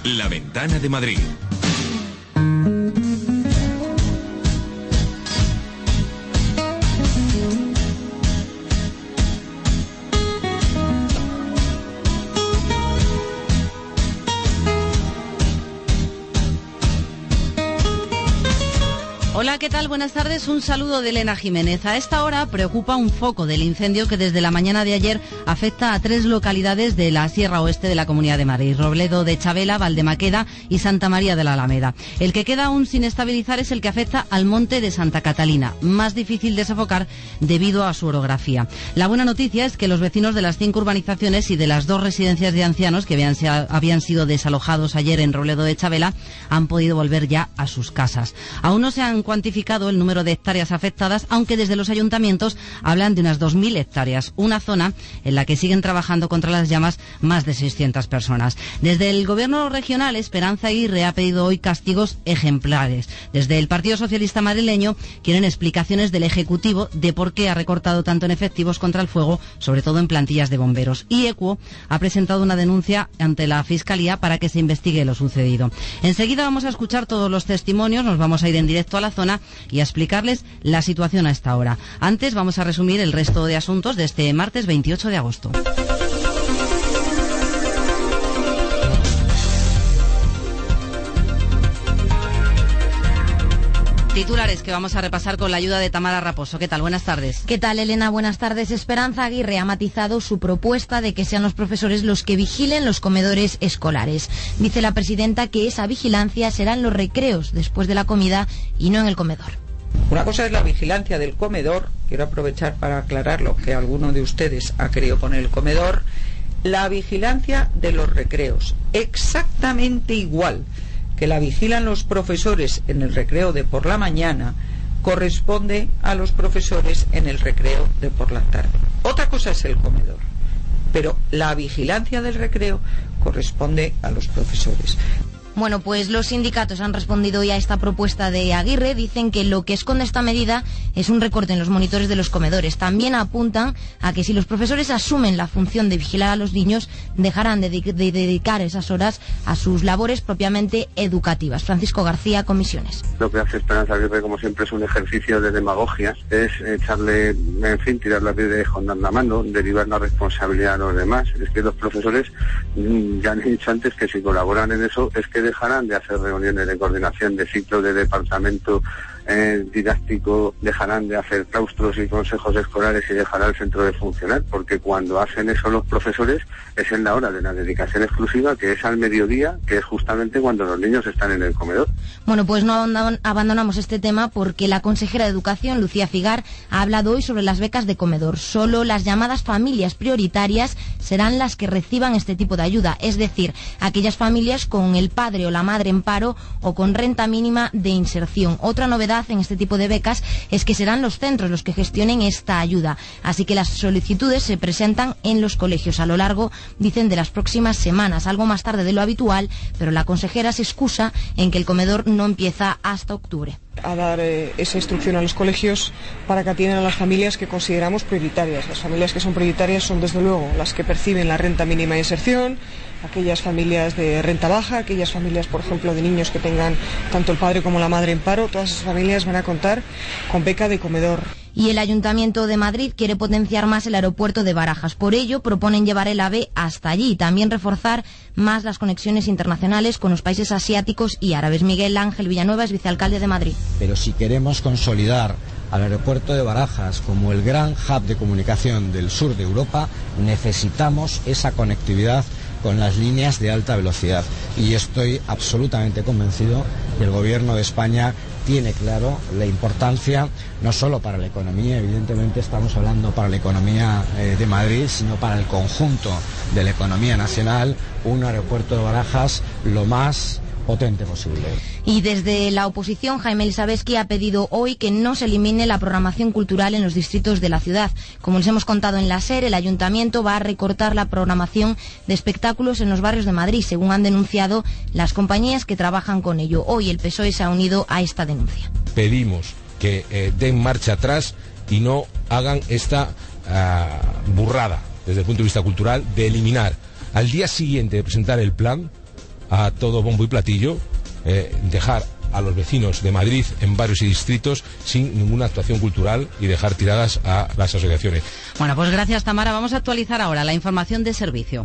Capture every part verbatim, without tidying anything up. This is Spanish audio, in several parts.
La Ventana de Madrid. Hola, ¿qué tal? Buenas tardes. Un saludo de Elena Jiménez. A esta hora preocupa un foco del incendio que desde la mañana de ayer afecta a tres localidades de la Sierra Oeste de la Comunidad de Madrid: Robledo de Chavela, Valdemaqueda y Santa María de la Alameda. El que queda aún sin estabilizar es el que afecta al monte de Santa Catalina, más difícil de sofocar debido a su orografía. La buena noticia es que los vecinos de las cinco urbanizaciones y de las dos residencias de ancianos que habían, habían sido desalojados ayer en Robledo de Chavela han podido volver ya a sus casas. Aún no se han cuantificado el número de hectáreas afectadas, aunque desde los ayuntamientos hablan de unas dos mil hectáreas, una zona en la que siguen trabajando contra las llamas más de seiscientas personas. Desde el gobierno regional, Esperanza Aguirre ha pedido hoy castigos ejemplares. Desde el Partido Socialista madrileño quieren explicaciones del Ejecutivo de por qué ha recortado tanto en efectivos contra el fuego, sobre todo en plantillas de bomberos. Y ECUO ha presentado una denuncia ante la Fiscalía para que se investigue lo sucedido. Enseguida vamos a escuchar todos los testimonios, nos vamos a ir en directo a la zona y a explicarles la situación a esta hora. Antes vamos a resumir el resto de asuntos de este martes veintiocho de agosto. Titulares que vamos a repasar con la ayuda de Tamara Raposo. ¿Qué tal? Buenas tardes. ¿Qué tal, Elena? Buenas tardes. Esperanza Aguirre ha matizado su propuesta de que sean los profesores los que vigilen los comedores escolares. Dice la presidenta que esa vigilancia será en los recreos después de la comida y no en el comedor. Una cosa es la vigilancia del comedor. Quiero aprovechar para aclarar lo que alguno de ustedes ha querido poner el comedor. La vigilancia de los recreos, exactamente igual que la vigilan los profesores en el recreo de por la mañana, corresponde a los profesores en el recreo de por la tarde. Otra cosa es el comedor, pero la vigilancia del recreo corresponde a los profesores. Bueno, pues los sindicatos han respondido hoy a esta propuesta de Aguirre. Dicen que lo que esconde esta medida es un recorte en los monitores de los comedores. También apuntan a que si los profesores asumen la función de vigilar a los niños, dejarán de, de, de dedicar esas horas a sus labores propiamente educativas. Francisco García, Comisiones. Lo que hace Esperanza Aguirre, como siempre, es un ejercicio de demagogia. Es echarle, en fin, tirar la piedra andando la mano, derivar la responsabilidad a los demás. Es que los profesores, ya han dicho antes, que si colaboran en eso, es que dejarán de hacer reuniones de coordinación de ciclos de departamento eh, didáctico, dejarán de hacer claustros y consejos escolares y dejará el centro de funcionar, porque cuando hacen eso los profesores es en la hora de la dedicación exclusiva, que es al mediodía, que es justamente cuando los niños están en el comedor. Bueno, pues no abandonamos este tema porque la consejera de Educación, Lucía Figar, ha hablado hoy sobre las becas de comedor. Solo las llamadas familias prioritarias serán las que reciban este tipo de ayuda, es decir, aquellas familias con el padre o la madre en paro o con renta mínima de inserción. Otra novedad en este tipo de becas es que serán los centros los que gestionen esta ayuda, así que las solicitudes se presentan en los colegios a lo largo, dicen, de las próximas semanas, algo más tarde de lo habitual, pero la consejera se excusa en que el comedor no empieza hasta octubre. A dar eh, esa instrucción a los colegios para que atiendan a las familias que consideramos prioritarias. Las familias que son prioritarias son, desde luego, las que perciben la renta mínima de inserción, aquellas familias de renta baja, aquellas familias, por ejemplo, de niños que tengan tanto el padre como la madre en paro. Todas esas familias van a contar con beca de comedor. Y el Ayuntamiento de Madrid quiere potenciar más el aeropuerto de Barajas. Por ello, proponen llevar el AVE hasta allí y también reforzar más las conexiones internacionales con los países asiáticos y árabes. Miguel Ángel Villanueva es vicealcalde de Madrid. Pero si queremos consolidar al aeropuerto de Barajas como el gran hub de comunicación del sur de Europa, necesitamos esa conectividad con las líneas de alta velocidad. Y estoy absolutamente convencido que el Gobierno de España tiene claro la importancia, no solo para la economía, evidentemente estamos hablando para la economía eh, de Madrid, sino para el conjunto de la economía nacional, un aeropuerto de Barajas lo más potente posible. Y desde la oposición, Jaime Elisabetsky ha pedido hoy que no se elimine la programación cultural en los distritos de la ciudad. Como les hemos contado en la SER, el Ayuntamiento va a recortar la programación de espectáculos en los barrios de Madrid, según han denunciado las compañías que trabajan con ello. Hoy el P S O E se ha unido a esta denuncia. Pedimos que eh, den marcha atrás y no hagan esta uh, burrada desde el punto de vista cultural de eliminar al día siguiente de presentar el plan a todo bombo y platillo, eh, dejar a los vecinos de Madrid en barrios y distritos sin ninguna actuación cultural y dejar tiradas a las asociaciones. Bueno, pues gracias, Tamara. Vamos a actualizar ahora la información de servicio.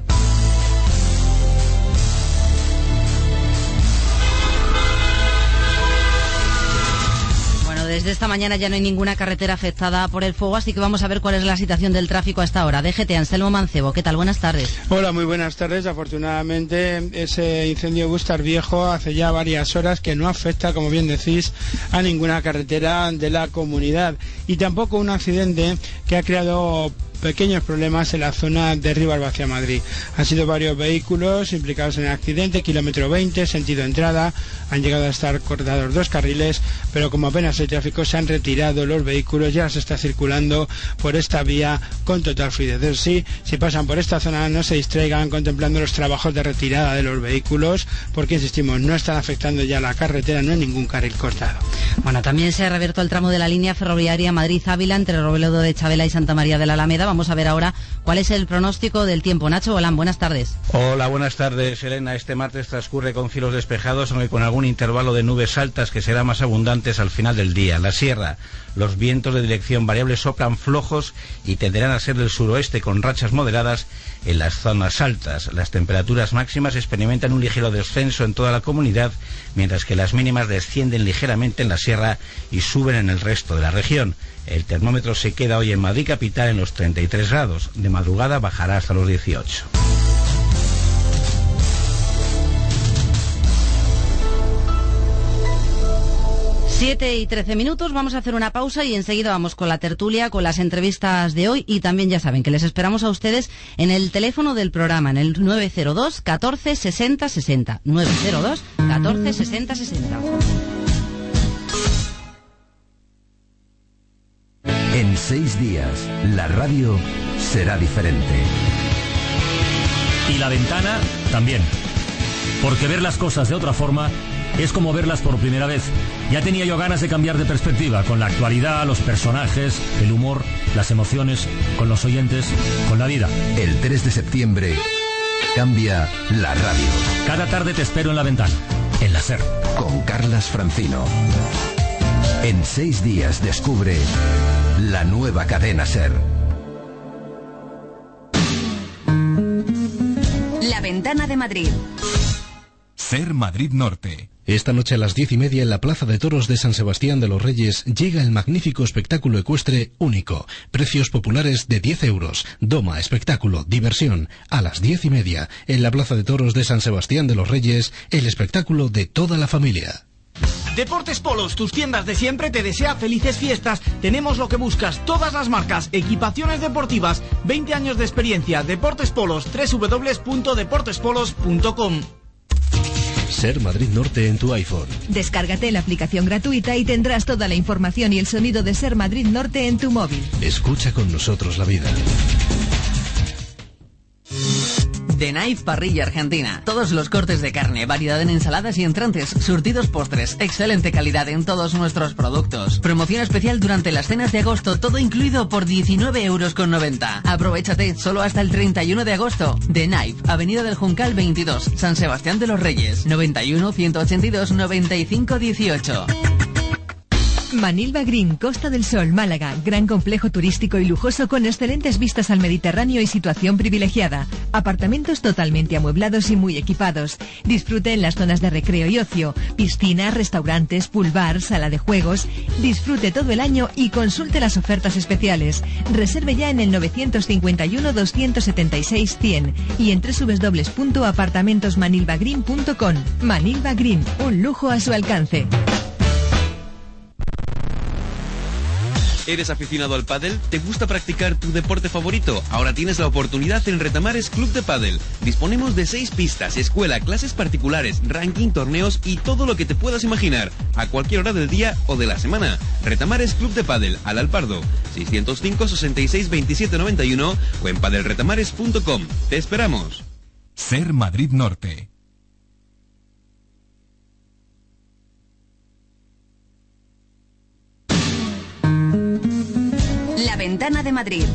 Desde esta mañana ya no hay ninguna carretera afectada por el fuego, así que vamos a ver cuál es la situación del tráfico a esta hora. D G T, Anselmo Mancebo, ¿qué tal? Buenas tardes. Hola, muy buenas tardes. Afortunadamente, ese incendio Gustar Viejo hace ya varias horas que no afecta, como bien decís, a ninguna carretera de la comunidad. Y tampoco un accidente que ha creado pequeños problemas en la zona de Rivas hacia Madrid. Han sido varios vehículos implicados en el accidente, kilómetro veinte, sentido entrada, han llegado a estar cortados dos carriles, pero como apenas hay tráfico se han retirado los vehículos, ya se está circulando por esta vía con total fluidez. Eso sí, si pasan por esta zona no se distraigan contemplando los trabajos de retirada de los vehículos, porque insistimos, no están afectando ya la carretera, no hay ningún carril cortado. Bueno, también se ha reabierto el tramo de la línea ferroviaria Madrid-Ávila entre Robledo de Chavela y Santa María de la Alameda. Vamos a ver ahora cuál es el pronóstico del tiempo. Nacho Bolán, buenas tardes. Hola, buenas tardes, Elena. Este martes transcurre con cielos despejados, aunque con algún intervalo de nubes altas que serán más abundantes al final del día. La sierra, los vientos de dirección variable soplan flojos y tenderán a ser del suroeste con rachas moderadas en las zonas altas. Las temperaturas máximas experimentan un ligero descenso en toda la comunidad, mientras que las mínimas descienden ligeramente en la sierra y suben en el resto de la región. El termómetro se queda hoy en Madrid capital en los treinta y tres grados. De madrugada bajará hasta los dieciocho. siete y trece minutos, vamos a hacer una pausa y enseguida vamos con la tertulia, con las entrevistas de hoy, y también ya saben que les esperamos a ustedes en el teléfono del programa, en el nueve cero dos, catorce, sesenta, sesenta. nueve cero dos, catorce, sesenta, sesenta. En seis días, la radio será diferente. Y la ventana también. Porque ver las cosas de otra forma es como verlas por primera vez. Ya tenía yo ganas de cambiar de perspectiva, con la actualidad, los personajes, el humor, las emociones, con los oyentes, con la vida. El tres de septiembre cambia la radio. Cada tarde te espero en la ventana, en la SER. Con Carlas Francino. En seis días descubre la nueva cadena SER. La ventana de Madrid. SER Madrid Norte. Esta noche a las diez y media en la Plaza de Toros de San Sebastián de los Reyes llega el magnífico espectáculo ecuestre único. Precios populares de diez euros. Doma, espectáculo, diversión. A las diez y media en la Plaza de Toros de San Sebastián de los Reyes, el espectáculo de toda la familia. Deportes Polos, tus tiendas de siempre, te desea felices fiestas. Tenemos lo que buscas, todas las marcas, equipaciones deportivas, veinte años de experiencia. Deportes Polos, doble u doble u doble u punto deportes polos punto com. SER Madrid Norte en tu iPhone. Descárgate la aplicación gratuita y tendrás toda la información y el sonido de SER Madrid Norte en tu móvil. Escucha con nosotros la vida. The Knife Parrilla Argentina. Todos los cortes de carne, variedad en ensaladas y entrantes, surtidos postres, excelente calidad en todos nuestros productos. Promoción especial durante las cenas de agosto, todo incluido por diecinueve euros con noventa. Aprovéchate solo hasta el treinta y uno de agosto. The Knife, Avenida del Juncal veintidós, San Sebastián de los Reyes, noventa y uno, ciento ochenta y dos, noventa y cinco, dieciocho. Manilva Green, Costa del Sol, Málaga. Gran complejo turístico y lujoso con excelentes vistas al Mediterráneo y situación privilegiada. Apartamentos totalmente amueblados y muy equipados. Disfrute en las zonas de recreo y ocio. Piscinas, restaurantes, pool bar, sala de juegos. Disfrute todo el año y consulte las ofertas especiales. Reserve ya en el novecientos cincuenta y uno, doscientos setenta y seis, cien y en doble u doble u doble u punto apartamentos manilva green punto com. Manilva Green, un lujo a su alcance. ¿Eres aficionado al pádel? ¿Te gusta practicar tu deporte favorito? Ahora tienes la oportunidad en Retamares Club de Pádel. Disponemos de seis pistas, escuela, clases particulares, ranking, torneos y todo lo que te puedas imaginar, a cualquier hora del día o de la semana. Retamares Club de Pádel, al Alpardo, seiscientos cinco, sesenta y seis, veintisiete, noventa y uno o en padelretamares punto com. ¡Te esperamos! SER Madrid Norte. La ventana de Madrid.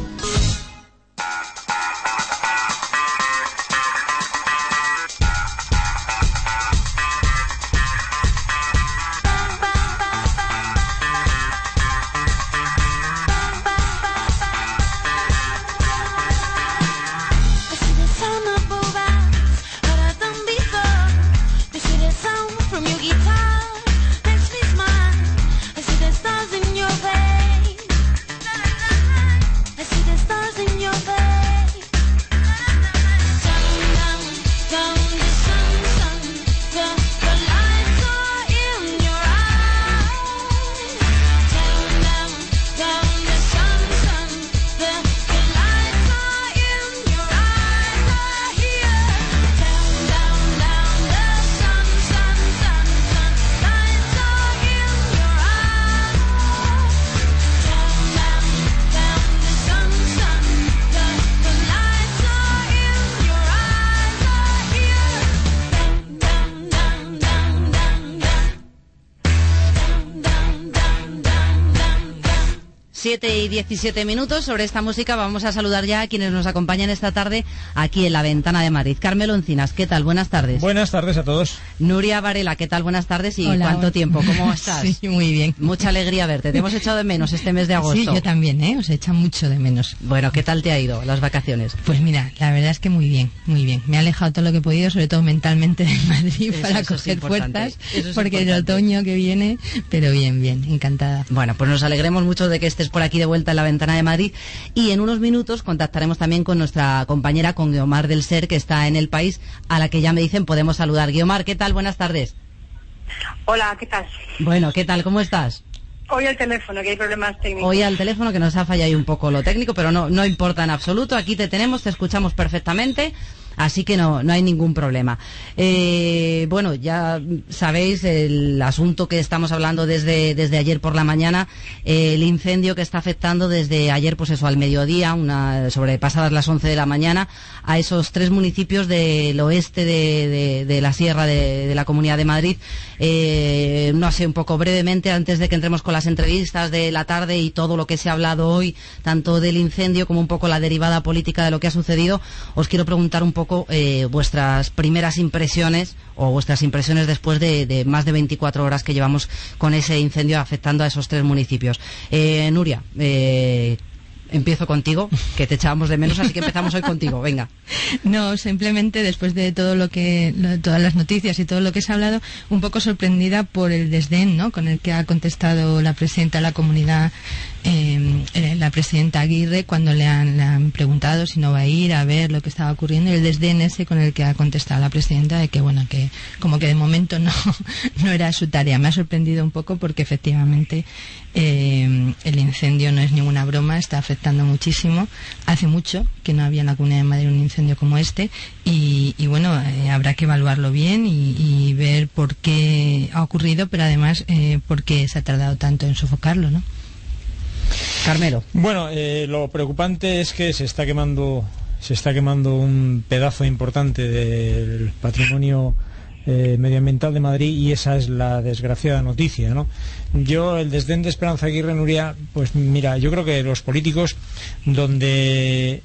siete y diecisiete minutos. Sobre esta música vamos a saludar ya a quienes nos acompañan esta tarde aquí en La Ventana de Madrid. Carmelo Encinas, ¿qué tal? Buenas tardes. Buenas tardes a todos. Nuria Varela, ¿qué tal? Buenas tardes y Hola, ¿cuánto hola. tiempo? ¿Cómo estás? Sí, muy bien. Mucha alegría verte. Te hemos echado de menos este mes de agosto. Sí, yo también, ¿eh? Os echa mucho de menos. Bueno, ¿qué tal te ha ido las vacaciones? Pues mira, la verdad es que muy bien, muy bien. Me he alejado todo lo que he podido, sobre todo mentalmente de Madrid Eso, para eso es coger importante. fuerzas, Eso es porque el importante. otoño que viene, pero bien, bien, encantada. Bueno, pues nos alegremos mucho de que estés por aquí de vuelta en La Ventana de Madrid y en unos minutos contactaremos también con nuestra compañera, con Guiomar del Ser, que está en el país, a la que ya me dicen podemos saludar. Guiomar, ¿qué tal? Buenas tardes. Hola, ¿qué tal? Bueno, ¿qué tal? ¿Cómo estás? Hoy al teléfono, que hay problemas técnicos. Hoy al teléfono, que nos ha fallado ahí un poco lo técnico, pero no, no importa en absoluto. Aquí te tenemos, te escuchamos perfectamente. Así que no, no hay ningún problema. Eh, bueno, ya sabéis el asunto que estamos hablando desde, desde ayer por la mañana, eh, el incendio que está afectando desde ayer, pues eso, al mediodía, una, sobre pasadas las once de la mañana, a esos tres municipios del oeste de, de, de la Sierra de, de la Comunidad de Madrid. Eh, no sé, un poco brevemente, antes de que entremos con las entrevistas de la tarde y todo lo que se ha hablado hoy, tanto del incendio como un poco la derivada política de lo que ha sucedido, os quiero preguntar un poco Eh, vuestras primeras impresiones o vuestras impresiones después de, de más de veinticuatro horas que llevamos con ese incendio afectando a esos tres municipios. Eh, Nuria, eh, empiezo contigo, que te echábamos de menos, así que empezamos hoy contigo, venga. No, simplemente después de todo lo que, lo- todas las noticias y todo lo que se ha hablado, un poco sorprendida por el desdén, ¿no?, con el que ha contestado la presidenta de la comunidad, eh, eh, la presidenta Aguirre, cuando le han, le han preguntado si no va a ir a ver lo que estaba ocurriendo, y el desdén ese con el que ha contestado la presidenta de que, bueno, que como que de momento no, no era su tarea. Me ha sorprendido un poco porque efectivamente eh, el incendio no es ninguna broma, está afectando muchísimo. Hace mucho que no había en la Comunidad de Madrid un incendio como este y, y bueno, eh, habrá que evaluarlo bien y, y ver por qué ha ocurrido, pero además eh, por qué se ha tardado tanto en sofocarlo, ¿no? Carmelo. Bueno, eh, lo preocupante es que se está quemando, se está quemando un pedazo importante del patrimonio eh, medioambiental de Madrid, y esa es la desgraciada noticia, ¿no? Yo, el desdén de Esperanza Aguirre, Nuria, pues mira, yo creo que los políticos donde,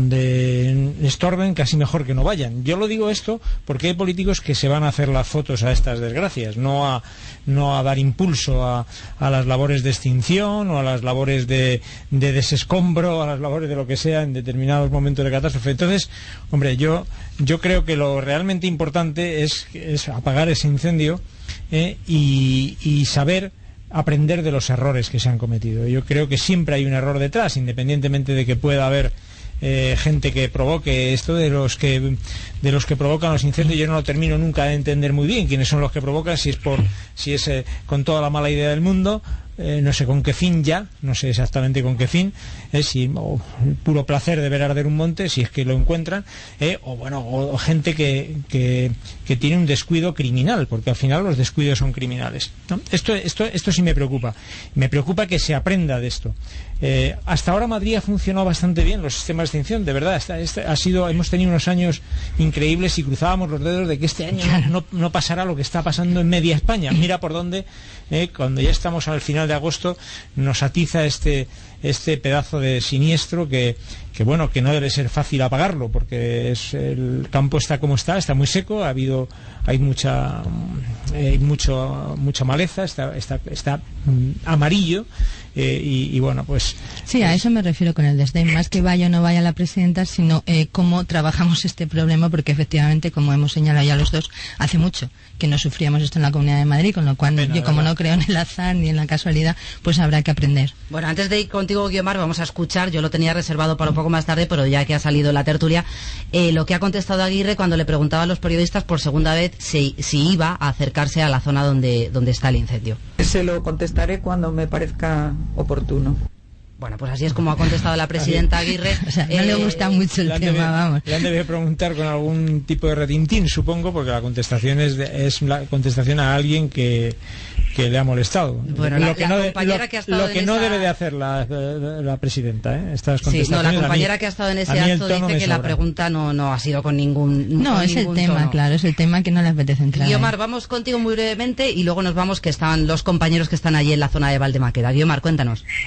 donde estorben casi mejor que no vayan. Yo lo digo esto porque hay políticos que se van a hacer las fotos a estas desgracias, no a, no a dar impulso a, a las labores de extinción o a las labores de, de desescombro, a las labores de lo que sea en determinados momentos de catástrofe. Entonces, hombre, yo, yo creo que lo realmente importante es, es apagar ese incendio eh, y, y saber aprender de los errores que se han cometido. Yo creo que siempre hay un error detrás, independientemente de que pueda haber eh, gente que provoque esto, de los que de los que provocan los incendios. Yo no lo termino nunca de entender muy bien quiénes son los que provocan, si es por si es eh, con toda la mala idea del mundo, eh, no sé con qué fin ya, no sé exactamente con qué fin, eh, si o el puro placer de ver arder un monte, si es que lo encuentran, eh, o bueno, o, o gente que, que, que tiene un descuido criminal, porque al final los descuidos son criminales, ¿no? Esto, esto, esto sí me preocupa. Me preocupa que se aprenda de esto. Eh, hasta ahora Madrid ha funcionado bastante bien los sistemas de extinción, de verdad. Esta, esta ha sido, hemos tenido unos años increíbles y cruzábamos los dedos de que este año no, no pasará lo que está pasando en media España. Mira por dónde, eh, cuando ya estamos al final de agosto, nos atiza este este pedazo de siniestro que, que bueno, que no debe ser fácil apagarlo, porque es, el campo está como está, está muy seco, ha habido, hay mucha hay mucho, mucha maleza, está, está, está mm, amarillo, eh, y, y bueno, pues Sí, a eso me refiero con el desdén, más que vaya o no vaya la presidenta, sino eh, cómo trabajamos este problema, porque efectivamente, como hemos señalado ya los dos, hace mucho que no sufríamos esto en la Comunidad de Madrid, con lo cual Pena, yo, como ¿verdad? no creo en el azar ni en la casualidad, pues habrá que aprender. Bueno, antes de ir contigo, Guiomar, vamos a escuchar, yo lo tenía reservado para un poco más tarde, pero ya que ha salido la tertulia, eh, lo que ha contestado Aguirre cuando le preguntaba a los periodistas por segunda vez si, si iba a acercarse a la zona donde, donde está el incendio. Se lo contestaré cuando me parezca oportuno. Bueno, pues así es como ha contestado la presidenta Aguirre. O sea, no le gusta mucho el le han tema, debe- vamos. Le han de preguntar con algún tipo de retintín, supongo, porque la contestación es, de- es la contestación a alguien que, que le ha molestado. Bueno, lo la- que la no, de- compañera lo- que ha estado lo que en no esa- debe de hacer la, la- la presidenta, ¿eh? Estas Sí, no, contestaciones. la a mí- compañera que ha estado en ese a mí el acto tono dice me que la sobra. pregunta no, no ha sido con ningún No, con es el ningún tema, tono. claro, es el tema que no le apetece entrar. Guiomar, vamos contigo muy brevemente y luego nos vamos, que están los compañeros que están allí en la zona de Valdemaqueda. Guiomar, cuéntanos.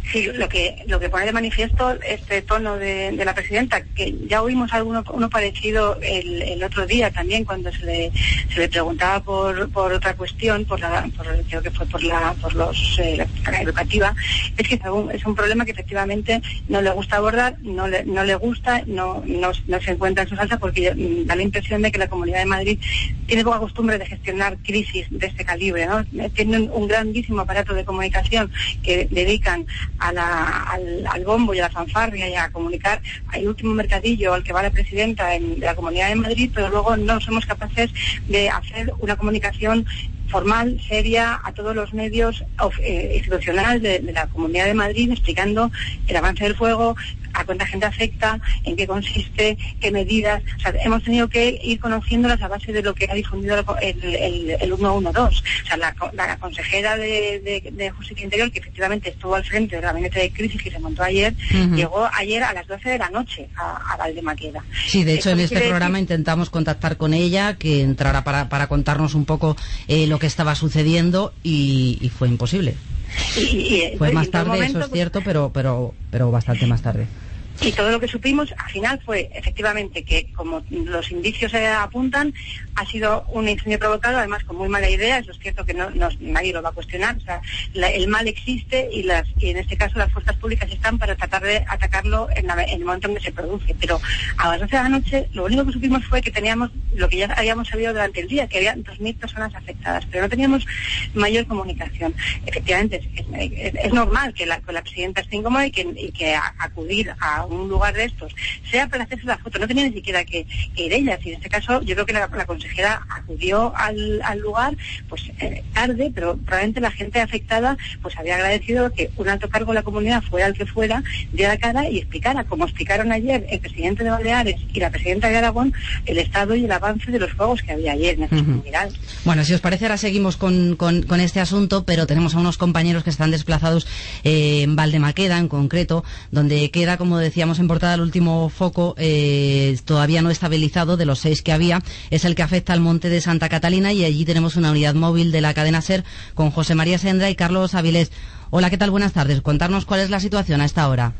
Sí, lo que lo que pone de manifiesto este tono de, de la presidenta, que ya oímos alguno uno parecido el, el otro día también cuando se le se le preguntaba por por otra cuestión, por la por, creo que fue por la por los eh, la carga educativa, es que es un, es un problema que efectivamente no le gusta abordar, no le no le gusta, no no, no se encuentra en su salsa, porque da la impresión de que la Comunidad de Madrid tiene poca costumbre de gestionar crisis de este calibre, ¿no? Tienen un grandísimo aparato de comunicación que dedican a la, al, al bombo y a la fanfarria y a comunicar el último mercadillo al que va la presidenta en, de la Comunidad de Madrid, pero luego no somos capaces de hacer una comunicación formal, seria, a todos los medios eh, institucionales de, de la Comunidad de Madrid, explicando el avance del fuego, a cuánta gente afecta, en qué consiste, qué medidas. O sea, hemos tenido que ir conociéndolas a base de lo que ha difundido el, el, el ciento doce. O sea, la, la consejera de, de, de Justicia Interior, que efectivamente estuvo al frente del gabinete de crisis que se montó ayer, uh-huh. llegó ayer a las doce de la noche a, a Valdemaqueda. Sí, de hecho, en este programa decir... intentamos contactar con ella, que entrara para, para contarnos un poco eh, lo que estaba sucediendo y, y fue imposible. Y, y, fue y, más y tarde, momento, eso es cierto, pero pero pero bastante más tarde. Y todo lo que supimos al final fue efectivamente que, como los indicios eh, apuntan, ha sido un incendio provocado, además con muy mala idea. Eso es cierto que no, no nadie lo va a cuestionar. O sea, la, el mal existe y, las, y en este caso las fuerzas públicas están para tratar de atacarlo en, la, en el momento en que se produce. Pero a las doce de la noche lo único que supimos fue que teníamos lo que ya habíamos sabido durante el día, que había dos mil personas afectadas, pero no teníamos mayor comunicación. Efectivamente, es, es, es normal que la, que la presidenta esté incómoda y que, y que a, acudir a un lugar de estos sea para hacerse la foto, no tenía ni siquiera que, que ir ella. Y en este caso yo creo que la, la consejera acudió al, al lugar pues eh, tarde, pero probablemente la gente afectada pues había agradecido que un alto cargo de la comunidad, fuera el que fuera, diera cara y explicara, como explicaron ayer el presidente de Baleares y la presidenta de Aragón, el estado y el avance de los fuegos que había ayer en esta uh-huh. comunidad. Bueno, si os parece, ahora seguimos con, con, con este asunto, pero tenemos a unos compañeros que están desplazados eh, en Valdemaqueda, en concreto, donde queda, como decíamos en portada, el último foco eh, todavía no estabilizado de los seis que había, es el que afecta al monte de Santa Catalina, y allí tenemos una unidad móvil de la cadena SER con José María Sendra y Carlos Avilés. Hola, ¿qué tal? Buenas tardes. Contarnos cuál es la situación a esta hora.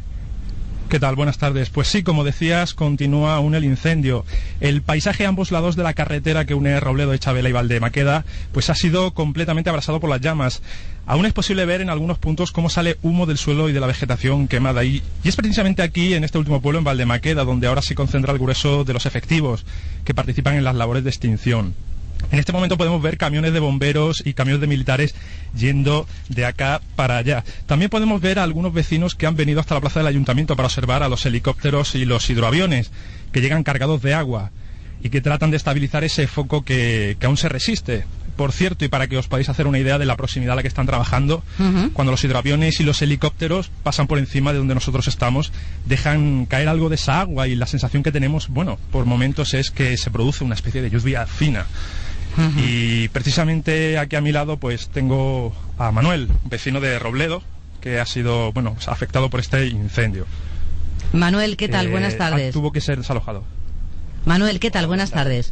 ¿Qué tal? Buenas tardes. Pues sí, como decías, continúa aún el incendio. El paisaje a ambos lados de la carretera que une Robledo de Chavela y Valdemaqueda pues ha sido completamente abrasado por las llamas. Aún es posible ver en algunos puntos cómo sale humo del suelo y de la vegetación quemada. Y, y es precisamente aquí, en este último pueblo, en Valdemaqueda, donde ahora se concentra el grueso de los efectivos que participan en las labores de extinción. En este momento podemos ver camiones de bomberos y camiones de militares yendo de acá para allá. También podemos ver a algunos vecinos que han venido hasta la plaza del ayuntamiento para observar a los helicópteros y los hidroaviones que llegan cargados de agua y que tratan de estabilizar ese foco que, que aún se resiste. Por cierto, y para que os podáis hacer una idea de la proximidad a la que están trabajando, uh-huh. cuando los hidroaviones y los helicópteros pasan por encima de donde nosotros estamos, dejan caer algo de esa agua, y la sensación que tenemos, bueno, por momentos es que se produce una especie de lluvia fina. Uh-huh. Y precisamente aquí a mi lado pues tengo a Manuel, vecino de Robledo, que ha sido, bueno, pues, afectado por este incendio. Manuel, ¿qué tal? Eh, Buenas tardes. Tuvo que ser desalojado. Manuel, ¿qué tal? Buenas tardes.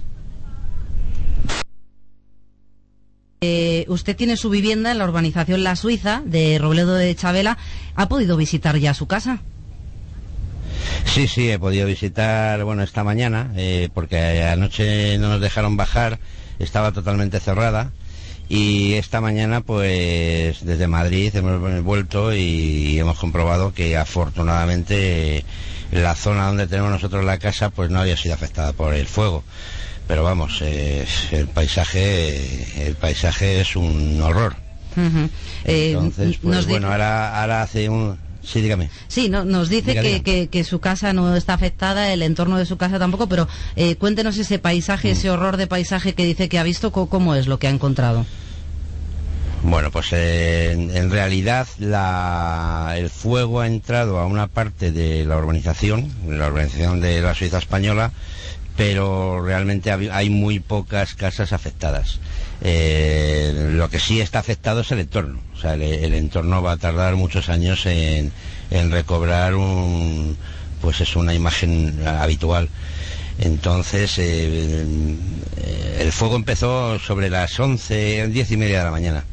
Eh, usted tiene su vivienda en la urbanización La Suiza de Robledo de Chavela. ¿Ha podido visitar ya su casa? Sí, sí, he podido visitar, bueno, esta mañana, eh, porque anoche no nos dejaron bajar, estaba totalmente cerrada, y esta mañana, pues, desde Madrid hemos vuelto y hemos comprobado que afortunadamente la zona donde tenemos nosotros la casa, pues no había sido afectada por el fuego. Pero vamos, eh, el paisaje, el paisaje es un horror. Uh-huh. Entonces, pues eh, bueno, ahora, ahora hace un... Sí, dígame. Sí, no, nos dice diga, que, diga. Que, que su casa no está afectada, el entorno de su casa tampoco, pero eh, cuéntenos ese paisaje, mm. ese horror de paisaje que dice que ha visto, ¿cómo es lo que ha encontrado? Bueno, pues eh, en, en realidad la, el fuego ha entrado a una parte de la urbanización, la urbanización de la Suiza española, pero realmente hay muy pocas casas afectadas. Eh, lo que sí está afectado es el entorno. O sea, el, el entorno va a tardar muchos años en, en recobrar un, pues es una imagen habitual. Entonces, eh, el fuego empezó sobre las once, diez y media de la mañana.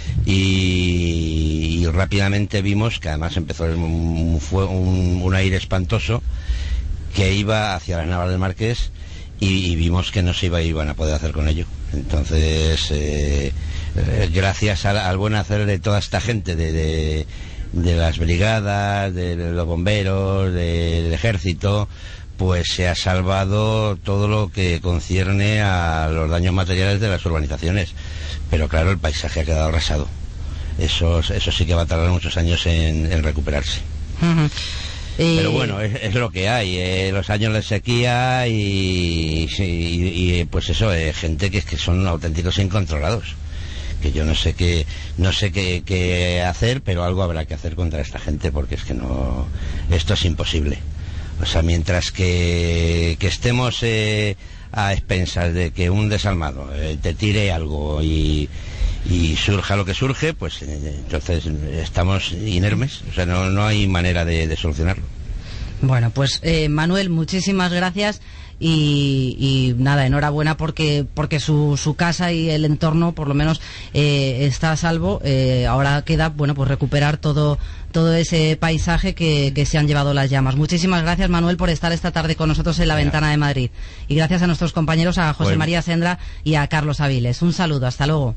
y, y rápidamente vimos que además empezó un, un, un, un aire espantoso que iba hacia las Navas del Marqués y, y vimos que no se iba, iban a poder hacer con ello. Entonces, eh, eh, gracias al, al buen hacer de toda esta gente, de, de, de las brigadas, de, de los bomberos, de, del ejército, pues se ha salvado todo lo que concierne a los daños materiales de las urbanizaciones. Pero claro, el paisaje ha quedado arrasado. Eso, eso sí que va a tardar muchos años en, en recuperarse. Uh-huh. Pero bueno, es, es lo que hay, eh, los años de sequía y, y, y pues eso, eh, gente que, que son auténticos incontrolados, que yo no sé qué no sé qué, qué hacer, pero algo habrá que hacer contra esta gente, porque es que no, esto es imposible. O sea, mientras que, que estemos eh, a expensas de que un desalmado eh, te tire algo y y surja lo que surge, pues eh, entonces estamos inermes, o sea, no, no hay manera de, de solucionarlo. Bueno, pues eh, Manuel, muchísimas gracias y, y nada, enhorabuena porque porque su, su casa y el entorno por lo menos eh, está a salvo. Eh, ahora queda, bueno, pues recuperar todo todo ese paisaje que, que se han llevado las llamas. Muchísimas gracias, Manuel, por estar esta tarde con nosotros en La Ventana de Madrid. Y gracias a nuestros compañeros, a José Bueno. María Sendra y a Carlos Aviles. Un saludo, hasta luego.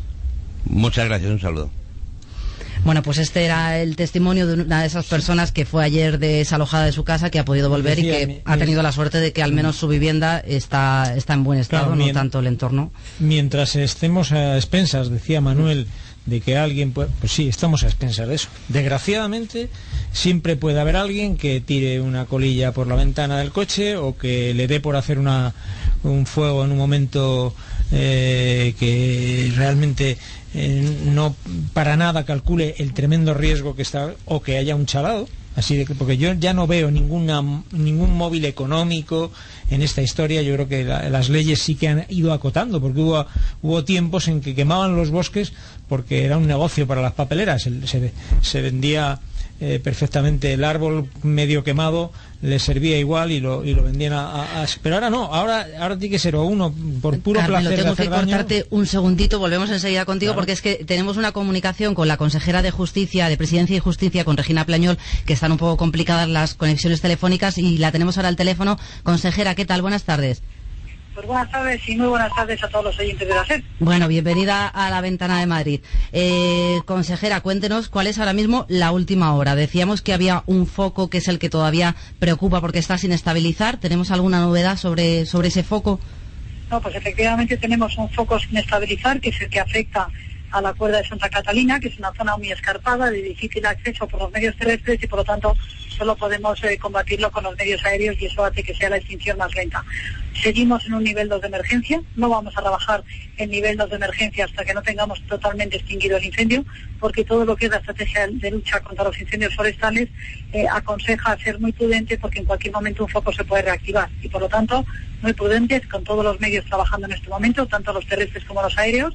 Muchas gracias, un saludo. Bueno, pues este era el testimonio de una de esas personas que fue ayer desalojada de su casa, que ha podido volver y que Decía, ha tenido la suerte de que al menos su vivienda está, está en buen estado, Claro, no mien- tanto el entorno. Mientras estemos a expensas, decía Manuel, de que alguien puede, pues sí, estamos a expensas de eso. Desgraciadamente, siempre puede haber alguien que tire una colilla por la ventana del coche o que le dé por hacer una, un fuego en un momento eh, que realmente eh, no para nada calcule el tremendo riesgo que está, o que haya un chalado. Así de que, porque yo ya no veo ninguna, ningún móvil económico en esta historia. Yo creo que la, las leyes sí que han ido acotando, porque hubo, hubo tiempos en que quemaban los bosques porque era un negocio para las papeleras. El- se, se vendía eh, perfectamente el árbol medio quemado, les servía igual y lo, y lo vendían a, a- a- pero ahora no, ahora, ahora tiene que ser o uno por puro Carmelo, placer de tengo que hacer daño. cortarte un segundito, volvemos enseguida contigo, Claro. porque es que tenemos una comunicación con la consejera de Justicia, de Presidencia y Justicia, con Regina Plañol, que están un poco complicadas las conexiones telefónicas y la tenemos ahora al teléfono. Consejera, ¿qué tal? Buenas tardes. Pues buenas tardes y muy buenas tardes a todos los oyentes de la SER. Bueno, bienvenida a La Ventana de Madrid. Eh, consejera, cuéntenos cuál es ahora mismo la última hora. Decíamos que había un foco que es el que todavía preocupa porque está sin estabilizar. ¿Tenemos alguna novedad sobre, sobre ese foco? No, pues efectivamente tenemos un foco sin estabilizar, que es el que afecta a la cuerda de Santa Catalina, que es una zona muy escarpada, de difícil acceso por los medios terrestres y por lo tanto solo podemos eh, combatirlo con los medios aéreos y eso hace que sea la extinción más lenta. Seguimos en un nivel dos de emergencia, no vamos a rebajar el nivel dos de emergencia hasta que no tengamos totalmente extinguido el incendio, porque todo lo que es la estrategia de lucha contra los incendios forestales eh, aconseja ser muy prudente porque en cualquier momento un foco se puede reactivar y por lo tanto muy prudentes con todos los medios trabajando en este momento, tanto los terrestres como los aéreos,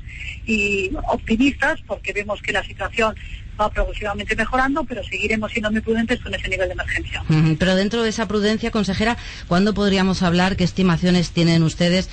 y optimistas porque vemos que la situación va progresivamente mejorando, pero seguiremos siendo muy prudentes con ese nivel de emergencia. Ujú, pero dentro de esa prudencia, consejera, ¿cuándo podríamos hablar, qué estimaciones tienen ustedes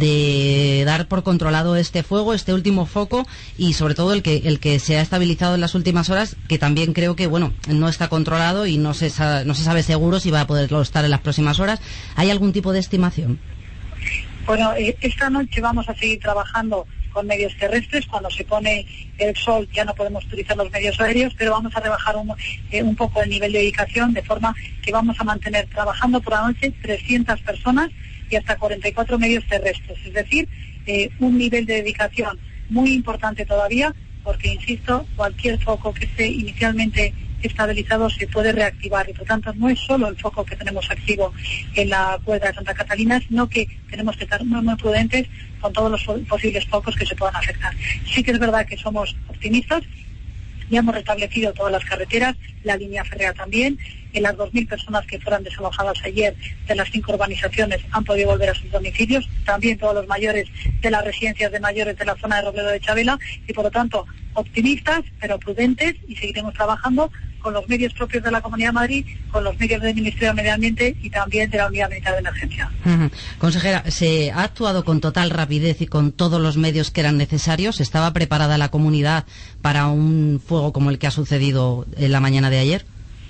de dar por controlado este fuego, este último foco y sobre todo el que el que se ha estabilizado en las últimas horas, que también creo que bueno no está controlado y no se sa- no se sabe seguro si va a poderlo estar en las próximas horas? ¿Hay algún tipo de estimación? Bueno, eh, esta noche vamos a seguir trabajando con medios terrestres. Cuando se pone el sol ya no podemos utilizar los medios aéreos, pero vamos a rebajar un, eh, un poco el nivel de dedicación, de forma que vamos a mantener trabajando por la noche trescientas personas y hasta cuarenta y cuatro medios terrestres. Es decir, eh, un nivel de dedicación muy importante todavía, porque, insisto, cualquier foco que esté inicialmente estabilizado se puede reactivar y por tanto no es solo el foco que tenemos activo en la cuerda de Santa Catalina, sino que tenemos que estar muy muy prudentes con todos los posibles focos que se puedan afectar. Sí que es verdad que somos optimistas, ya hemos restablecido todas las carreteras, la línea férrea también, en las dos mil personas que fueron desalojadas ayer de las cinco urbanizaciones han podido volver a sus domicilios, también todos los mayores de las residencias de mayores de la zona de Robledo de Chavela y por lo tanto optimistas pero prudentes y seguiremos trabajando con los medios propios de la Comunidad de Madrid, con los medios del Ministerio de Medio Ambiente y también de la Unidad Militar de Emergencia. Uh-huh. Consejera, ¿se ha actuado con total rapidez y con todos los medios que eran necesarios? ¿Estaba preparada la comunidad para un fuego como el que ha sucedido en la mañana de ayer?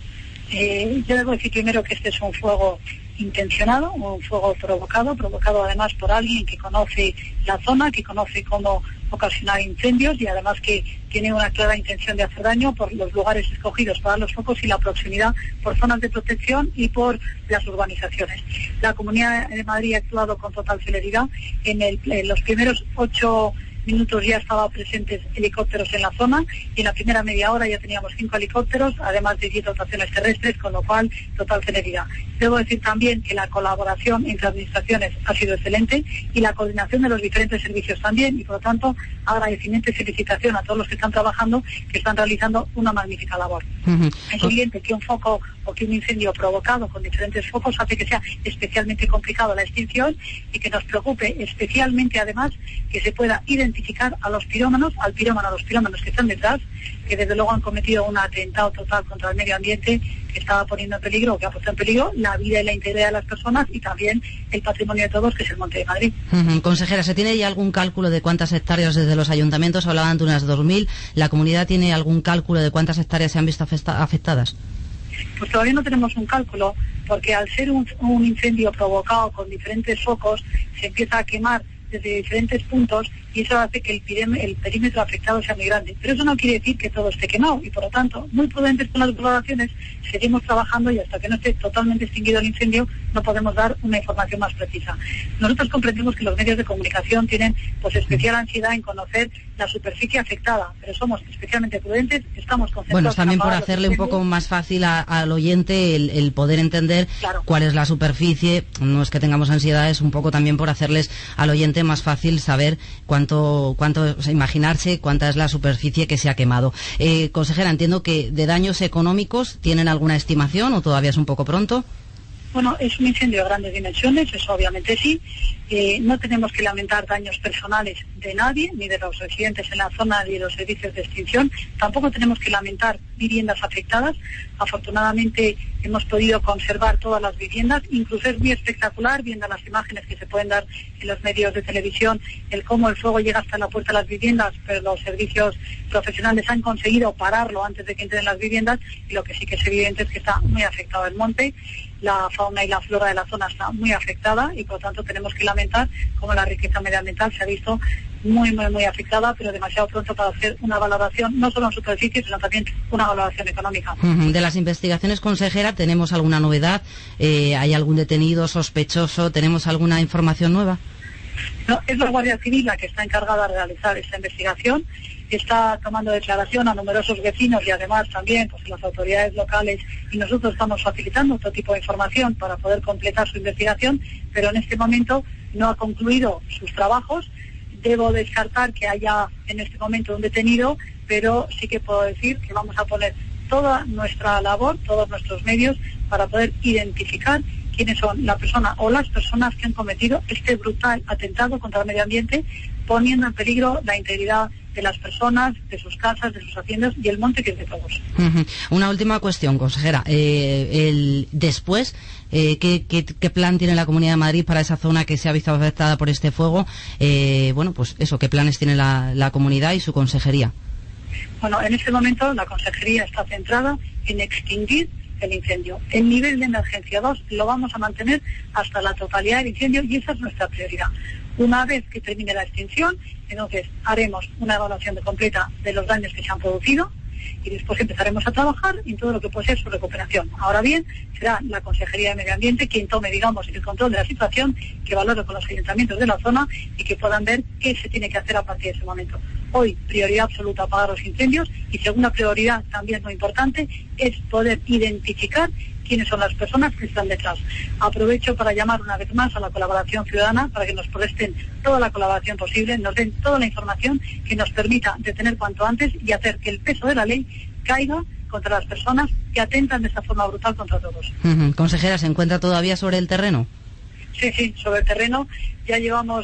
Eh, yo debo decir primero que este es un fuego intencionado, un fuego provocado, provocado además por alguien que conoce la zona, que conoce cómo ocasionar incendios y además que tiene una clara intención de hacer daño por los lugares escogidos para los focos y la proximidad por zonas de protección y por las urbanizaciones. La Comunidad de Madrid ha actuado con total celeridad. En, el, en los primeros ocho minutos ya estaban presentes helicópteros en la zona y en la primera media hora ya teníamos cinco helicópteros, además de diez dotaciones terrestres, con lo cual total celeridad. Debo decir también que la colaboración entre administraciones ha sido excelente y la coordinación de los diferentes servicios también, y por lo tanto agradecimiento y felicitación a todos los que están trabajando, que están realizando una magnífica labor. Uh-huh. Es evidente que un foco o que un incendio provocado con diferentes focos hace que sea especialmente complicado la extinción y que nos preocupe especialmente además que se pueda identificar a los pirómanos, al pirómano, a los pirómanos que están detrás, que desde luego han cometido un atentado total contra el medio ambiente que estaba poniendo en peligro, o que ha puesto en peligro la vida y la integridad de las personas y también el patrimonio de todos, que es el Monte de Madrid. Uh-huh. Consejera, ¿se tiene ya algún cálculo de cuántas hectáreas desde los ayuntamientos? Hablaban de unas dos mil. ¿La comunidad tiene algún cálculo de cuántas hectáreas se han visto afectadas? Pues todavía no tenemos un cálculo, porque al ser un, un incendio provocado con diferentes focos, se empieza a quemar desde diferentes puntos y eso hace que el, pirem, el perímetro afectado sea muy grande. Pero eso no quiere decir que todo esté quemado y, por lo tanto, muy prudentes con las valoraciones, seguimos trabajando y hasta que no esté totalmente extinguido el incendio no podemos dar una información más precisa. Nosotros comprendemos que los medios de comunicación tienen pues especial ansiedad en conocer la superficie afectada, pero somos especialmente prudentes, estamos concentrados. Bueno, también por hacerle un poco más fácil a, al oyente el, el poder entender claro. cuál es la superficie, no es que tengamos ansiedad, es un poco también por hacerles al oyente más fácil saber cuánto, cuánto o sea, imaginarse cuánta es la superficie que se ha quemado. Eh, consejera, entiendo que de daños económicos, ¿tienen alguna estimación o todavía es un poco pronto? Bueno, es un incendio de grandes dimensiones, eso obviamente sí. Eh, no tenemos que lamentar daños personales de nadie, ni de los residentes en la zona, ni de los servicios de extinción. Tampoco tenemos que lamentar viviendas afectadas. Afortunadamente hemos podido conservar todas las viviendas. Incluso es muy espectacular, viendo las imágenes que se pueden dar en los medios de televisión, el cómo el fuego llega hasta la puerta de las viviendas, pero los servicios profesionales han conseguido pararlo antes de que entren las viviendas, y lo que sí que es evidente es que está muy afectado el monte. La fauna y la flora de la zona está muy afectada y por lo tanto tenemos que lamentar cómo la riqueza medioambiental se ha visto muy, muy, muy afectada, pero demasiado pronto para hacer una valoración, no solo en superficie, sino también una valoración económica. Uh-huh. De las investigaciones, consejera, ¿tenemos alguna novedad? Eh, ¿Hay algún detenido sospechoso? ¿Tenemos alguna información nueva? No, es la Guardia Civil la que está encargada de realizar esta investigación. Está tomando declaración a numerosos vecinos y además también pues las autoridades locales, y nosotros estamos facilitando otro tipo de información para poder completar su investigación, pero en este momento no ha concluido sus trabajos. Debo descartar que haya en este momento un detenido, pero sí que puedo decir que vamos a poner toda nuestra labor, todos nuestros medios para poder identificar quiénes son la persona o las personas que han cometido este brutal atentado contra el medio ambiente, poniendo en peligro la integridad de las personas, de sus casas, de sus haciendas y el monte, que es de todos. Uh-huh. Una última cuestión, consejera. Eh, el después, eh, ¿qué, qué, ¿qué plan tiene la Comunidad de Madrid para esa zona que se ha visto afectada por este fuego? Eh, bueno, pues eso, ¿qué planes tiene la, la comunidad y su consejería? Bueno, en este momento la consejería está centrada en extinguir el incendio. El nivel de emergencia dos lo vamos a mantener hasta la totalidad del incendio y esa es nuestra prioridad. Una vez que termine la extinción, entonces haremos una evaluación completa de los daños que se han producido y después empezaremos a trabajar en todo lo que puede ser su recuperación. Ahora bien, será la Consejería de Medio Ambiente quien tome, digamos, el control de la situación, que valore con los ayuntamientos de la zona y que puedan ver qué se tiene que hacer a partir de ese momento. Hoy, prioridad absoluta, apagar los incendios, y segunda prioridad, también muy importante, es poder identificar quiénes son las personas que están detrás. Aprovecho para llamar una vez más a la colaboración ciudadana para que nos presten toda la colaboración posible, nos den toda la información que nos permita detener cuanto antes y hacer que el peso de la ley caiga contra las personas que atentan de esta forma brutal contra todos. Uh-huh. Consejera, ¿se encuentra todavía sobre el terreno? Sí, sí, sobre el terreno. Ya llevamos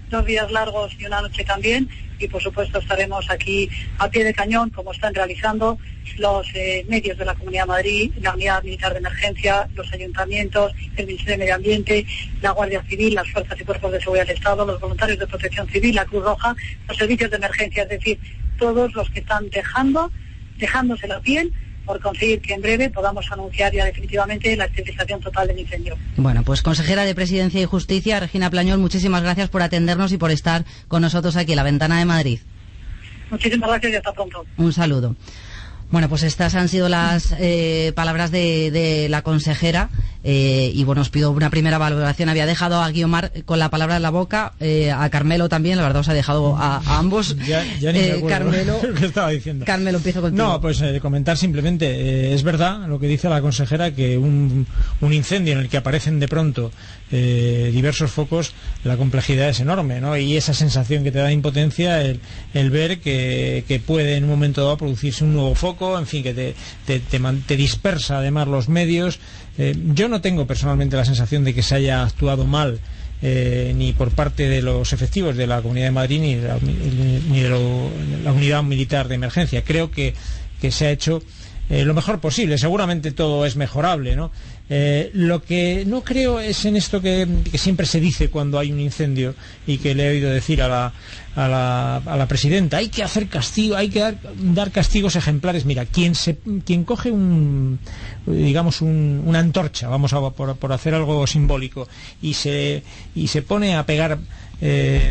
dos días largos y una noche también, y por supuesto estaremos aquí a pie de cañón, como están realizando los eh, medios de la Comunidad de Madrid, la Unidad Militar de Emergencia, los ayuntamientos, el Ministerio de Medio Ambiente, la Guardia Civil, las fuerzas y cuerpos de seguridad del Estado, los voluntarios de protección civil, la Cruz Roja, los servicios de emergencia, es decir, todos los que están dejando, dejándose la piel por conseguir que en breve podamos anunciar ya definitivamente la estabilización total del incendio. Bueno, pues consejera de Presidencia y Justicia, Regina Plañol, muchísimas gracias por atendernos y por estar con nosotros aquí en la Ventana de Madrid. Muchísimas gracias y hasta pronto. Un saludo. Bueno, pues estas han sido las eh, palabras de, de la consejera eh, y bueno, os pido una primera valoración. Había dejado a Guiomar con la palabra en la boca, eh, a Carmelo también, la verdad os ha dejado a, a ambos. Ya, ya ni eh, me acuerdo Carmelo, lo que estaba diciendo. Carmelo, empiezo contigo. No, pues eh, comentar simplemente, eh, es verdad lo que dice la consejera, que un, un incendio en el que aparecen de pronto eh, diversos focos, la complejidad es enorme, ¿no? Y esa sensación que te da de impotencia, el, el ver que, que puede en un momento dado producirse un nuevo foco, en fin, que te, te, te, te dispersa además los medios. Eh, yo no tengo personalmente la sensación de que se haya actuado mal eh, ni por parte de los efectivos de la Comunidad de Madrid ni de la, ni de lo, la Unidad Militar de Emergencia. Creo que, que se ha hecho eh, lo mejor posible. Seguramente todo es mejorable, ¿no? Eh, lo que no creo es en esto que, que siempre se dice cuando hay un incendio y que le he oído decir a la, a la, a la presidenta, hay que hacer castigo, hay que dar, dar castigos ejemplares. Mira, quien se, quien coge un, digamos un, una antorcha, vamos a por, por hacer algo simbólico, y se y se pone a pegar eh,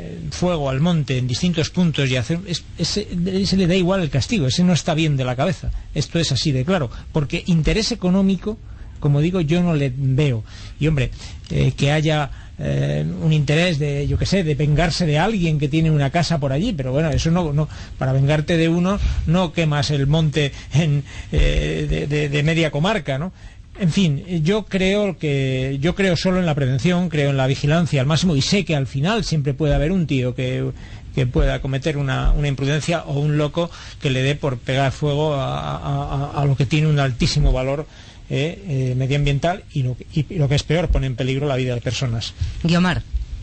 fuego al monte en distintos puntos y hacer es, ese, ese le da igual el castigo, ese no está bien de la cabeza. Esto es así de claro, porque interés económico, como digo, yo no le veo. Y hombre, eh, que haya eh, un interés de, yo qué sé, de vengarse de alguien que tiene una casa por allí, pero bueno, eso no, no para vengarte de uno no quemas el monte en, eh, de, de, de media comarca, ¿no? En fin, yo creo que yo creo solo en la prevención, creo en la vigilancia al máximo, y sé que al final siempre puede haber un tío que que pueda cometer una, una imprudencia o un loco que le dé por pegar fuego a, a, a lo que tiene un altísimo valor Eh, eh, medioambiental y lo, y, y lo que es peor, pone en peligro la vida de personas. Guiomar.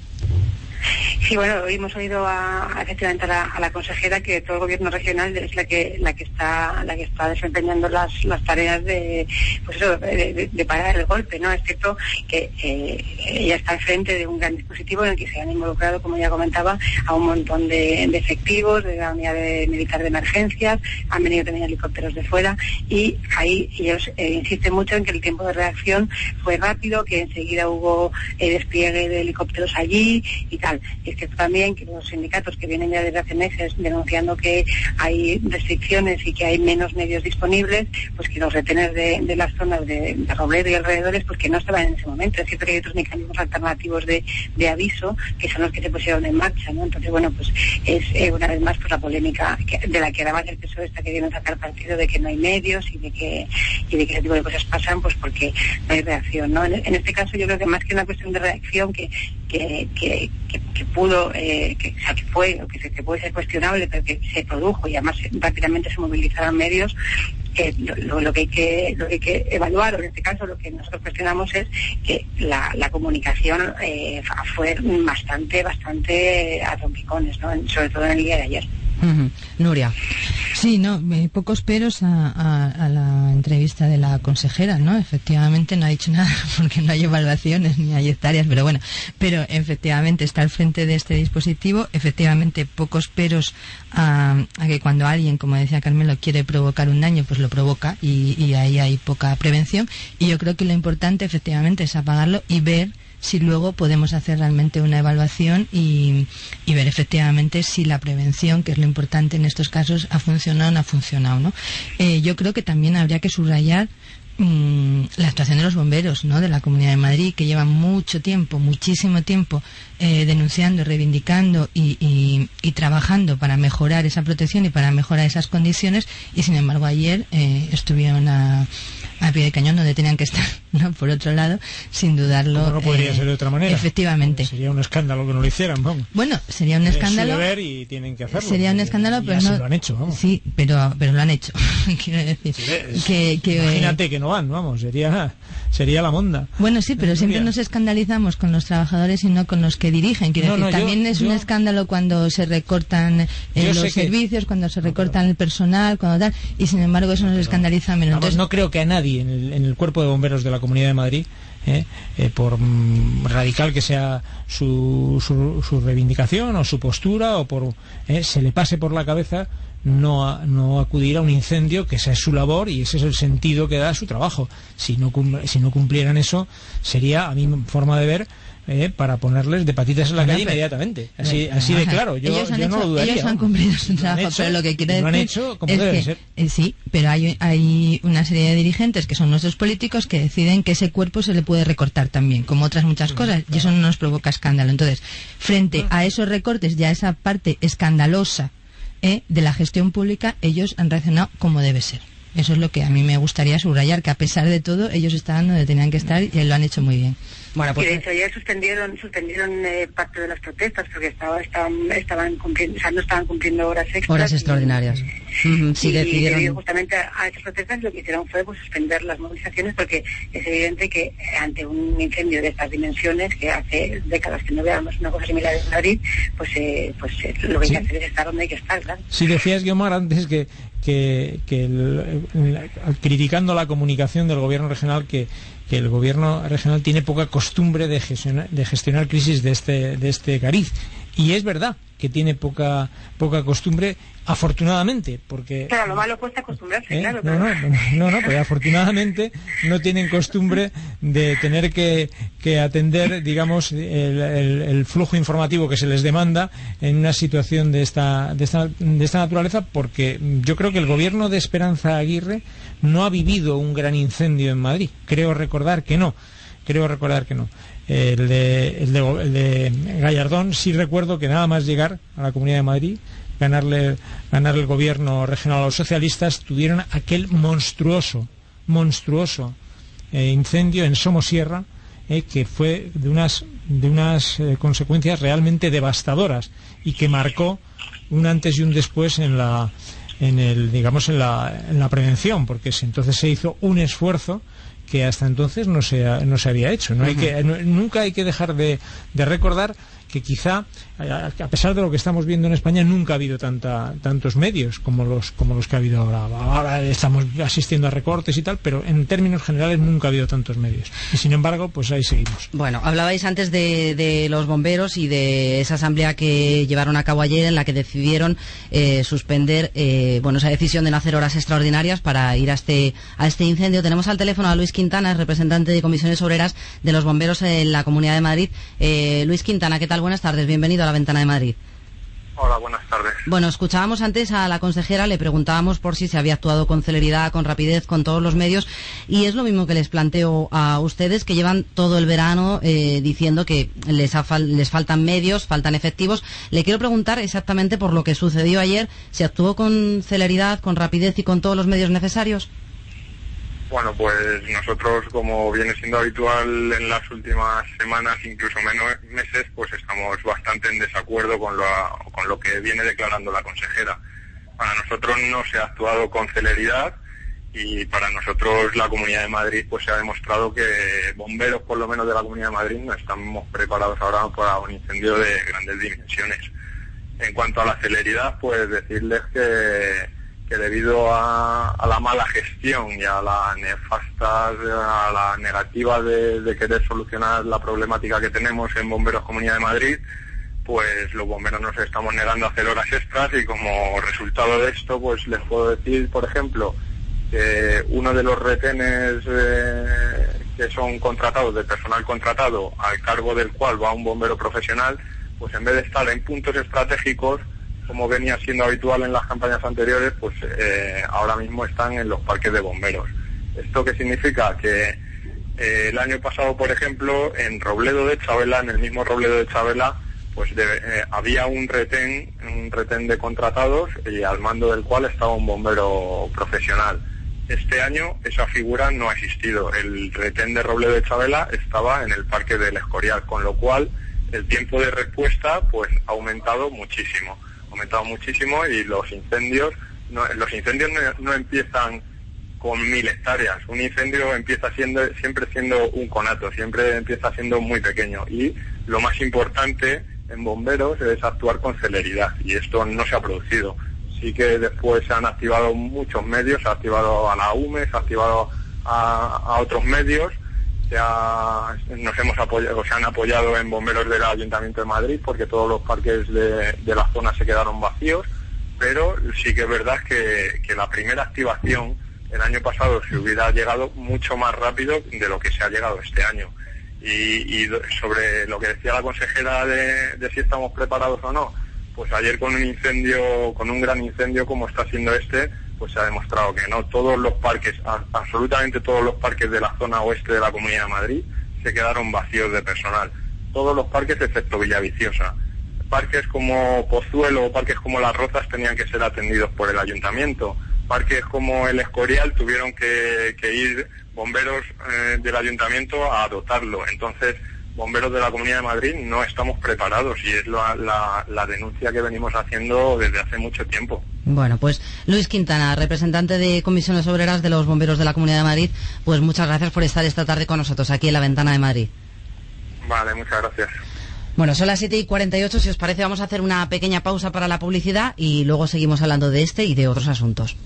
Sí, bueno, hoy hemos oído a, a, efectivamente a la, a la consejera que todo el gobierno regional es la que la que está la que está desempeñando las, las tareas de pues eso, de, de, de parar el golpe, ¿no? Es cierto que eh, ella está al frente de un gran dispositivo en el que se han involucrado, como ya comentaba, a un montón de, de efectivos de la unidad de, militar de emergencias, han venido también helicópteros de fuera, y ahí ellos eh, insisten mucho en que el tiempo de reacción fue rápido, que enseguida hubo eh, despliegue de helicópteros allí y tal. Es cierto también que los sindicatos que vienen ya desde hace meses denunciando que hay restricciones y que hay menos medios disponibles, pues que los retenes de, de las zonas de, de Robledo y alrededores, pues que no estaban en ese momento. Es cierto que hay otros mecanismos alternativos de, de aviso que son los que se pusieron en marcha, ¿no? Entonces, bueno, pues es eh, una vez más pues la polémica que, de la que además el P S O E está queriendo sacar partido, de que no hay medios y de que y de que ese tipo de cosas pasan pues porque no hay reacción, ¿no? En, en este caso yo creo que más que una cuestión de reacción que que, que, que, que pudo, eh, que, o sea, que fue, o que, se, que puede ser cuestionable, pero que se produjo y además rápidamente se movilizaron medios, eh, lo, lo, que hay que, lo que hay que evaluar, o en este caso lo que nosotros cuestionamos es que la, la comunicación eh, fue bastante, bastante a trompicones, ¿no? Sobre todo en el día de ayer. Uh-huh. Nuria. Sí, no, pocos peros a, a, a la entrevista de la consejera, ¿no? Efectivamente no ha dicho nada porque no hay evaluaciones ni hay hectáreas, pero bueno, pero efectivamente está al frente de este dispositivo. Efectivamente pocos peros a, a que cuando alguien, como decía Carmelo, quiere provocar un daño, pues lo provoca, y, y ahí hay poca prevención, y yo creo que lo importante efectivamente es apagarlo y ver si luego podemos hacer realmente una evaluación y, y ver efectivamente si la prevención, que es lo importante en estos casos, ha funcionado o no ha funcionado, ¿no? Eh, yo creo que también habría que subrayar mmm, la actuación de los bomberos, ¿no?, de la Comunidad de Madrid, que llevan mucho tiempo, muchísimo tiempo eh, denunciando, reivindicando y, y, y trabajando para mejorar esa protección y para mejorar esas condiciones, y sin embargo ayer eh, estuvieron a a pie de cañón donde tenían que estar, ¿no? Por otro lado, sin dudarlo. Como no podría eh, ser de otra manera. Efectivamente. Sería un escándalo que no lo hicieran, vamos. Bueno, sería un escándalo. Es su deber y tienen que hacerlo. Sería un escándalo, pero no. Lo han hecho, vamos. Sí, pero, pero lo han hecho. Quiero decir. Sí, es, que, que, imagínate que no van, vamos, sería, sería la monda. Bueno, sí, pero siempre nos escandalizamos con los trabajadores y no con los que dirigen. Quiero no, decir, no, también yo, es yo, un escándalo cuando se recortan eh, los servicios, que... cuando se recortan el personal, cuando tal, y sin embargo eso nos escandaliza menos. Vamos, Entonces, no creo que a nadie en el, en el cuerpo de bomberos de la Comunidad de Madrid, eh, eh, por mm, radical que sea su, su, su reivindicación o su postura, o por eh, se le pase por la cabeza no, a, no acudir a un incendio, que esa es su labor y ese es el sentido que da a su trabajo. Si no, si no cumplieran eso, sería, a mi forma de ver, Eh, para ponerles de patitas en la calle inmediatamente, así, así de claro. Yo, yo hecho, no lo dudaría. Ellos han cumplido su trabajo, hecho, pero lo que quiere decir lo han hecho como es debe que, ser. Eh, sí, pero hay, hay una serie de dirigentes que son nuestros políticos que deciden que ese cuerpo se le puede recortar también, como otras muchas cosas, claro. Y eso no nos provoca escándalo. Entonces, frente a esos recortes y a esa parte escandalosa eh, de la gestión pública, ellos han reaccionado como debe ser. Eso es lo que a mí me gustaría subrayar, que a pesar de todo ellos estaban donde tenían que estar y lo han hecho muy bien. Bueno, pues, y de hecho ayer suspendieron suspendieron eh, parte de las protestas porque estaba, estaban estaban cumpliendo, o sea, no estaban cumpliendo horas extras. Horas extraordinarias. Y, uh-huh, sí, y, decidieron... y justamente a esas protestas lo que hicieron fue pues, suspender las movilizaciones porque es evidente que ante un incendio de estas dimensiones, que hace décadas que no veamos una cosa similar en Madrid, pues eh, pues eh, lo que hay sí. que hacer es estar donde hay que estar, claro. Si decías, Guiomar, antes que que, que el, el, criticando la comunicación del gobierno regional, que que el gobierno regional tiene poca costumbre de gestionar, de gestionar crisis de este de este cariz, y es verdad que tiene poca poca costumbre, afortunadamente, porque claro, lo malo cuesta acostumbrarse, ¿eh? claro, no, no, no, no, no, pero afortunadamente no tienen costumbre de tener que, que atender, digamos, el, el, el flujo informativo que se les demanda en una situación de esta, de esta de esta naturaleza, porque yo creo que el gobierno de Esperanza Aguirre no ha vivido un gran incendio en Madrid. Creo recordar que no. Creo recordar que no. El de, el, de, el de Gallardón sí recuerdo que nada más llegar a la Comunidad de Madrid, ganarle, ganar el gobierno regional a los socialistas, tuvieron aquel monstruoso, monstruoso eh, incendio en Somosierra, eh, que fue de unas, de unas eh, consecuencias realmente devastadoras y que marcó un antes y un después en la en el digamos en la, en la prevención, porque entonces se hizo un esfuerzo que hasta entonces no se, no se había hecho. No hay que, no, nunca hay que dejar de, de recordar que quizá, a pesar de lo que estamos viendo en España, nunca ha habido tanta, tantos medios como los, como los que ha habido ahora. Ahora estamos asistiendo a recortes y tal, pero en términos generales nunca ha habido tantos medios. Y sin embargo, pues ahí seguimos. Bueno, hablabais antes de, de los bomberos y de esa asamblea que llevaron a cabo ayer en la que decidieron eh, suspender eh, bueno, esa decisión de no hacer horas extraordinarias para ir a este, a este incendio. Tenemos al teléfono a Luis Quintana, representante de Comisiones Obreras de los bomberos en la Comunidad de Madrid. Eh, Luis Quintana, ¿qué tal? Buenas tardes, bienvenido a La Ventana de Madrid. Hola, buenas tardes. Bueno, escuchábamos antes a la consejera, le preguntábamos por si se había actuado con celeridad, con rapidez, con todos los medios, y es lo mismo que les planteo a ustedes, que llevan todo el verano eh, diciendo que les, ha fal- les faltan medios, faltan efectivos. Le quiero preguntar exactamente por lo que sucedió ayer, ¿se actuó con celeridad, con rapidez y con todos los medios necesarios? Bueno, pues nosotros, como viene siendo habitual en las últimas semanas, incluso menos meses, pues estamos bastante en desacuerdo con lo, con lo que viene declarando la consejera. Para nosotros no se ha actuado con celeridad y para nosotros la Comunidad de Madrid pues se ha demostrado que bomberos, por lo menos de la Comunidad de Madrid, no estamos preparados ahora para un incendio de grandes dimensiones. En cuanto a la celeridad, pues decirles que que debido a, a la mala gestión y a la nefasta, a la negativa de, de querer solucionar la problemática que tenemos en Bomberos Comunidad de Madrid, pues los bomberos nos estamos negando a hacer horas extras y como resultado de esto, pues les puedo decir, por ejemplo, que uno de los retenes eh, que son contratados, de personal contratado, al cargo del cual va un bombero profesional, pues en vez de estar en puntos estratégicos, como venía siendo habitual en las campañas anteriores, pues eh, ahora mismo están en los parques de bomberos. ¿Esto qué significa? Que eh, el año pasado, por ejemplo, en Robledo de Chavela, en el mismo Robledo de Chavela, pues de, eh, había un retén, un retén de contratados y al mando del cual estaba un bombero profesional. Este año esa figura no ha existido. El retén de Robledo de Chavela estaba en el Parque del Escorial, con lo cual el tiempo de respuesta pues ha aumentado muchísimo, ha aumentado muchísimo y los incendios no, los incendios no, no empiezan con mil hectáreas. Un incendio empieza siendo siempre siendo un conato, siempre empieza siendo muy pequeño, y lo más importante en bomberos es actuar con celeridad, y esto no se ha producido. Sí que después se han activado muchos medios, se ha activado a la U M E, se ha activado a, a otros medios, se ha, nos hemos apoyado, se han apoyado en bomberos del Ayuntamiento de Madrid, porque todos los parques de, de la zona se quedaron vacíos, pero sí que es verdad que, que la primera activación el año pasado se hubiera llegado mucho más rápido de lo que se ha llegado este año. Y, y sobre lo que decía la consejera de, de si estamos preparados o no, pues ayer con un incendio, con un gran incendio como está siendo este, pues se ha demostrado que no. Todos los parques, absolutamente todos los parques de la zona oeste de la Comunidad de Madrid se quedaron vacíos de personal. Todos los parques excepto Villaviciosa. Parques como Pozuelo o parques como Las Rozas tenían que ser atendidos por el Ayuntamiento. Parques como el Escorial tuvieron que, que ir bomberos eh, del Ayuntamiento a dotarlo. Entonces, bomberos de la Comunidad de Madrid no estamos preparados, y es la, la, la denuncia que venimos haciendo desde hace mucho tiempo. Bueno, pues Luis Quintana, representante de Comisiones Obreras de los Bomberos de la Comunidad de Madrid, pues muchas gracias por estar esta tarde con nosotros aquí en La Ventana de Madrid. Vale, muchas gracias. Bueno, son las siete y cuarenta y ocho, si os parece vamos a hacer una pequeña pausa para la publicidad y luego seguimos hablando de este y de otros asuntos.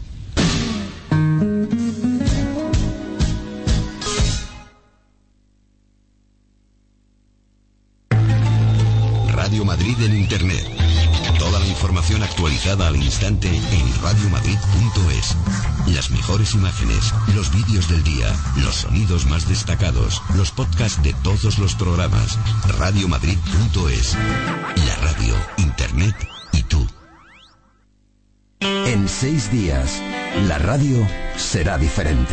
Radio Madrid en Internet. Toda la información actualizada al instante en radio madrid punto es. Las mejores imágenes, los vídeos del día, los sonidos más destacados, los podcasts de todos los programas. radio madrid punto es. La radio, Internet y tú. En seis días, la radio será diferente.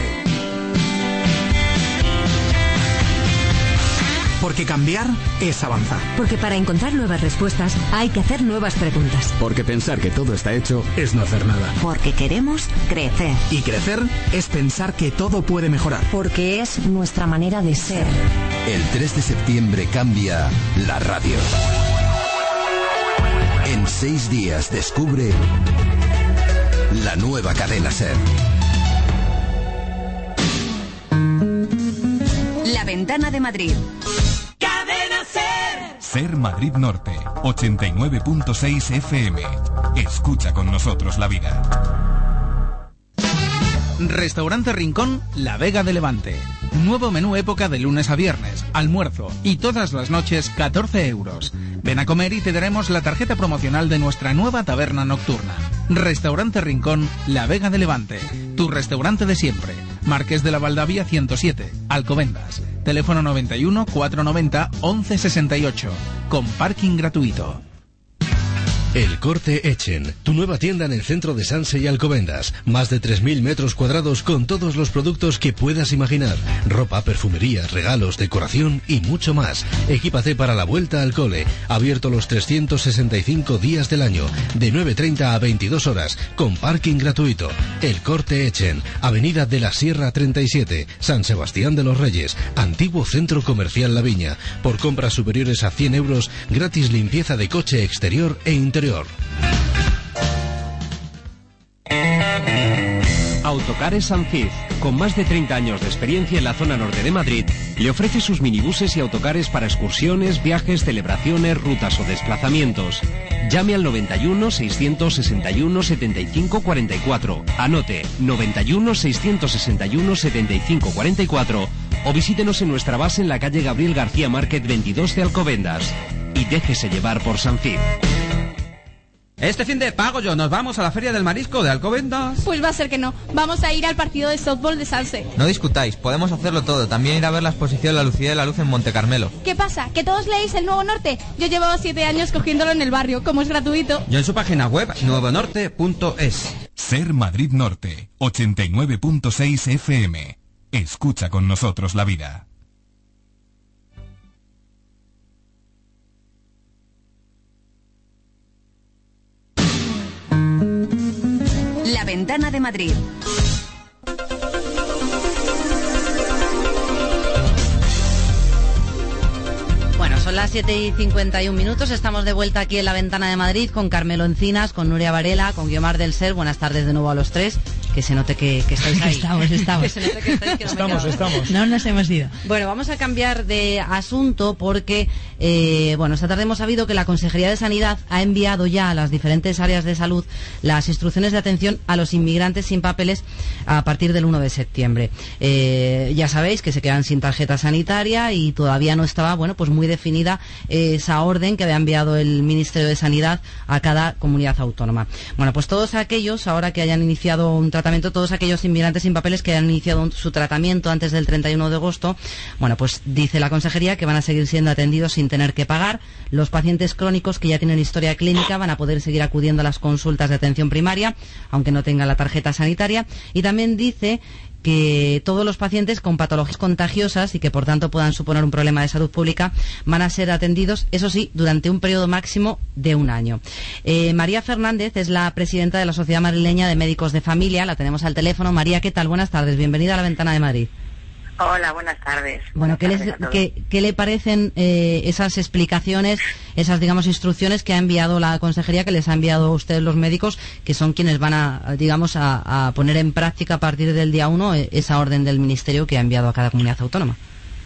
Porque cambiar es avanzar. Porque para encontrar nuevas respuestas hay que hacer nuevas preguntas. Porque pensar que todo está hecho es no hacer nada. Porque queremos crecer. Y crecer es pensar que todo puede mejorar. Porque es nuestra manera de ser. El tres de septiembre cambia la radio. En seis días descubre la nueva cadena SER. La Ventana de Madrid. Cadena SER. SER Madrid Norte, ochenta y nueve punto seis F M. Escucha con nosotros la vida. Restaurante Rincón, La Vega de Levante. Nuevo menú época de lunes a viernes, almuerzo y todas las noches catorce euros. Ven a comer y te daremos la tarjeta promocional de nuestra nueva taberna nocturna. Restaurante Rincón, La Vega de Levante. Tu restaurante de siempre. Marqués de la Valdavia ciento siete, Alcobendas. Teléfono noventa y uno, cuatrocientos noventa, once sesenta y ocho. Con parking gratuito. El Corte Echen, tu nueva tienda en el centro de Sanse y Alcobendas. Más de tres mil metros cuadrados con todos los productos que puedas imaginar. Ropa, perfumería, regalos, decoración y mucho más. Equípate para la vuelta al cole. Abierto los trescientos sesenta y cinco días del año. De nueve treinta a veintidós horas. Con parking gratuito. El Corte Echen, Avenida de la Sierra treinta y siete, San Sebastián de los Reyes. Antiguo Centro Comercial La Viña. Por compras superiores a cien euros, gratis limpieza de coche exterior e interior. Autocares Sancid, con más de treinta años de experiencia en la zona norte de Madrid, le ofrece sus minibuses y autocares para excursiones, viajes, celebraciones, rutas o desplazamientos. Llame al noventa y uno, seiscientos sesenta y uno, setenta y cinco cuarenta y cuatro. Anote noventa y uno, seiscientos sesenta y uno, setenta y cinco cuarenta y cuatro o visítenos en nuestra base en la calle Gabriel García Márquez veintidós de Alcobendas. Y déjese llevar por Sancid. Este fin de pago yo, ¿nos vamos a la Feria del Marisco de Alcobendas? Pues va a ser que no. Vamos a ir al partido de softball de Sanse. No discutáis, podemos hacerlo todo. También ir a ver la exposición La Lucía de la Luz en Monte Carmelo. ¿Qué pasa? ¿Que todos leéis El Nuevo Norte? Yo llevo siete años cogiéndolo en el barrio, como es gratuito. Yo en su página web, nuevo norte punto es. SER Madrid Norte, ochenta y nueve punto seis F M. Escucha con nosotros la vida. La Ventana de Madrid. siete y cincuenta y un minutos, estamos de vuelta aquí en la Ventana de Madrid con Carmelo Encinas, con Nuria Varela, con Guiomar del Ser. Buenas tardes de nuevo a los tres. Que se note que, que estáis ahí. Estamos, estamos. Que se note que estáis, que no estamos, estamos. No nos hemos ido. Bueno, vamos a cambiar de asunto porque, eh, bueno, esta tarde hemos sabido que la Consejería de Sanidad ha enviado ya a las diferentes áreas de salud las instrucciones de atención a los inmigrantes sin papeles a partir del uno de septiembre. Eh, ya sabéis que se quedan sin tarjeta sanitaria y todavía no estaba, bueno, pues muy definida esa orden que había enviado el Ministerio de Sanidad a cada comunidad autónoma. Bueno, pues todos aquellos, ahora que hayan iniciado un tratamiento todos aquellos inmigrantes sin papeles que hayan iniciado su tratamiento antes del treinta y uno de agosto, bueno, pues dice la Consejería que van a seguir siendo atendidos sin tener que pagar. Los pacientes crónicos que ya tienen historia clínica van a poder seguir acudiendo a las consultas de atención primaria, aunque no tengan la tarjeta sanitaria. Y también dice que todos los pacientes con patologías contagiosas y que por tanto puedan suponer un problema de salud pública van a ser atendidos, eso sí, durante un periodo máximo de un año. Eh, María Fernández es la presidenta de la Sociedad Madrileña de Médicos de Familia, la tenemos al teléfono. María, ¿qué tal? Buenas tardes, bienvenida a la Ventana de Madrid. Hola, buenas tardes. Bueno, buenas ¿qué, tardes les, ¿qué, ¿qué le parecen eh, esas explicaciones, esas, digamos, instrucciones que ha enviado la Consejería, que les ha enviado a ustedes los médicos, que son quienes van a, digamos, a, a poner en práctica a partir del día uno esa orden del Ministerio que ha enviado a cada comunidad autónoma?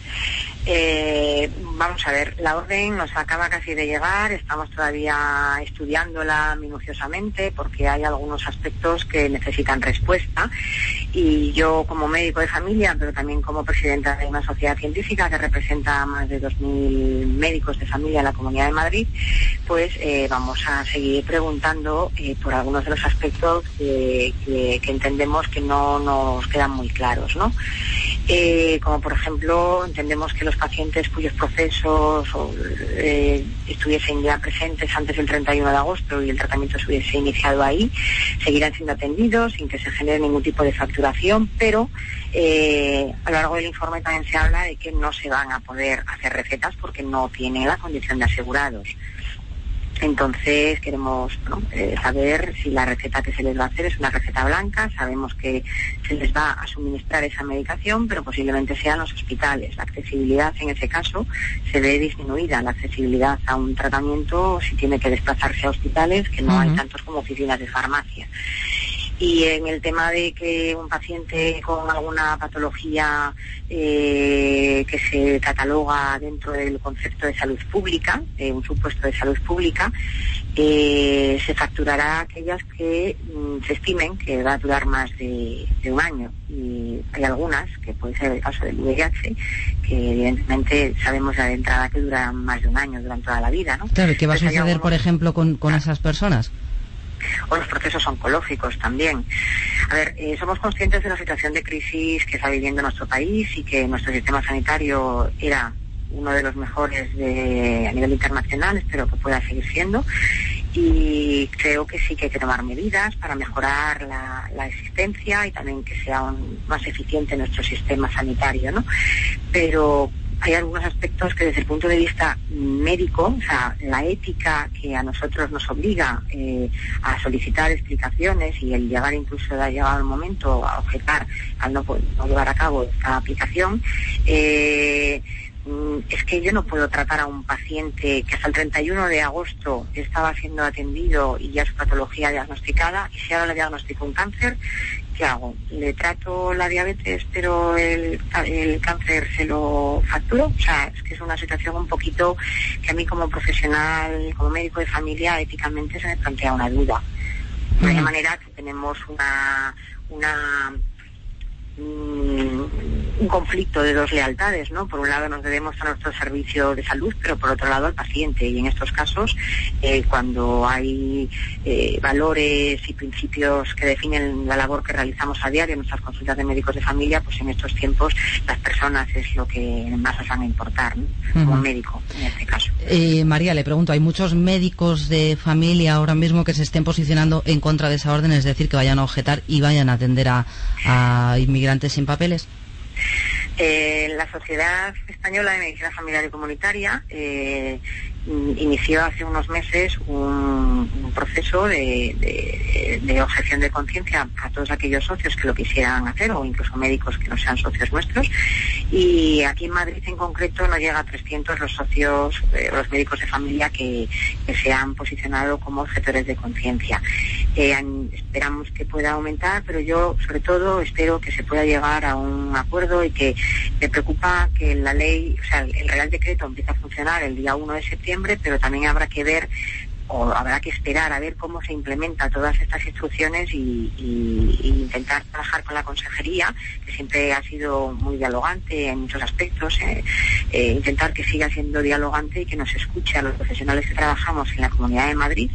Eh, vamos a ver, la orden nos acaba casi de llegar, estamos todavía estudiándola minuciosamente porque hay algunos aspectos que necesitan respuesta y yo como médico de familia, pero también como presidenta de una sociedad científica que representa a más de dos mil médicos de familia en la Comunidad de Madrid, pues eh, vamos a seguir preguntando eh, por algunos de los aspectos que, que, que entendemos que no nos quedan muy claros, ¿no? Eh, como por ejemplo, entendemos que los pacientes cuyos procesos o, eh, estuviesen ya presentes antes del treinta y uno de agosto y el tratamiento se hubiese iniciado ahí, seguirán siendo atendidos sin que se genere ningún tipo de facturación, pero eh, a lo largo del informe también se habla de que no se van a poder hacer recetas porque no tienen la condición de asegurados. Entonces queremos ¿no? eh, saber si la receta que se les va a hacer es una receta blanca. Sabemos que se les va a suministrar esa medicación, pero posiblemente sean los hospitales. La accesibilidad en ese caso se ve disminuida. La accesibilidad a un tratamiento si tiene que desplazarse a hospitales, que no uh-huh. hay tantos como oficinas de farmacia. Y en el tema de que un paciente con alguna patología eh, que se cataloga dentro del concepto de salud pública, eh, un supuesto de salud pública, eh, se facturará aquellas que mm, se estimen que va a durar más de, de un año. Y hay algunas, que puede ser el caso del V I H, que evidentemente sabemos ya de entrada que duran más de un año, duran toda la vida, ¿no? Claro, ¿qué va a suceder, algunos... por ejemplo, con, con ah. esas personas? O los procesos oncológicos también. A ver, eh, somos conscientes de la situación de crisis que está viviendo nuestro país y que nuestro sistema sanitario era uno de los mejores de, a nivel internacional, espero que pueda seguir siendo, y creo que sí que hay que tomar medidas para mejorar la, la existencia y también que sea un, más eficiente nuestro sistema sanitario, ¿no? Pero hay algunos aspectos que desde el punto de vista médico, o sea, la ética que a nosotros nos obliga eh, a solicitar explicaciones y el llegar incluso ha llegado el momento a objetar al no, no llevar a cabo esta aplicación, eh, es que yo no puedo tratar a un paciente que hasta el treinta y uno de agosto estaba siendo atendido y ya su patología diagnosticada, y si ahora le diagnostico un cáncer, ¿qué hago? ¿Le trato la diabetes pero el, el cáncer se lo facturo? O sea, es que es una situación un poquito que a mí como profesional, como médico de familia, éticamente se me plantea una duda. De alguna manera que tenemos una... una un conflicto de dos lealtades, ¿no? Por un lado nos debemos a nuestro servicio de salud, pero por otro lado al paciente, y en estos casos eh, cuando hay eh, valores y principios que definen la labor que realizamos a diario en nuestras consultas de médicos de familia, pues en estos tiempos las personas es lo que más nos van a importar, ¿no? Como uh-huh. médico en este caso. Eh, María, le pregunto, ¿hay muchos médicos de familia ahora mismo que se estén posicionando en contra de esa orden, es decir, que vayan a objetar y vayan a atender a, a inmigrantes sin papeles? Eh, la Sociedad Española de Medicina Familiar y Comunitaria eh, inició hace unos meses un, un proceso de, de, de objeción de conciencia a todos aquellos socios que lo quisieran hacer, o incluso médicos que no sean socios nuestros, y aquí en Madrid en concreto no llega a trescientos los socios, eh, los médicos de familia que, que se han posicionado como objetores de conciencia. Eh, esperamos que pueda aumentar, pero yo sobre todo espero que se pueda llegar a un acuerdo, y que me preocupa que la ley, o sea, el Real Decreto empieza a funcionar el día uno de septiembre, pero también habrá que ver, o habrá que esperar a ver cómo se implementa todas estas instrucciones y, y, y intentar trabajar con la consejería, que siempre ha sido muy dialogante en muchos aspectos, eh, eh, intentar que siga siendo dialogante y que nos escuche a los profesionales que trabajamos en la Comunidad de Madrid,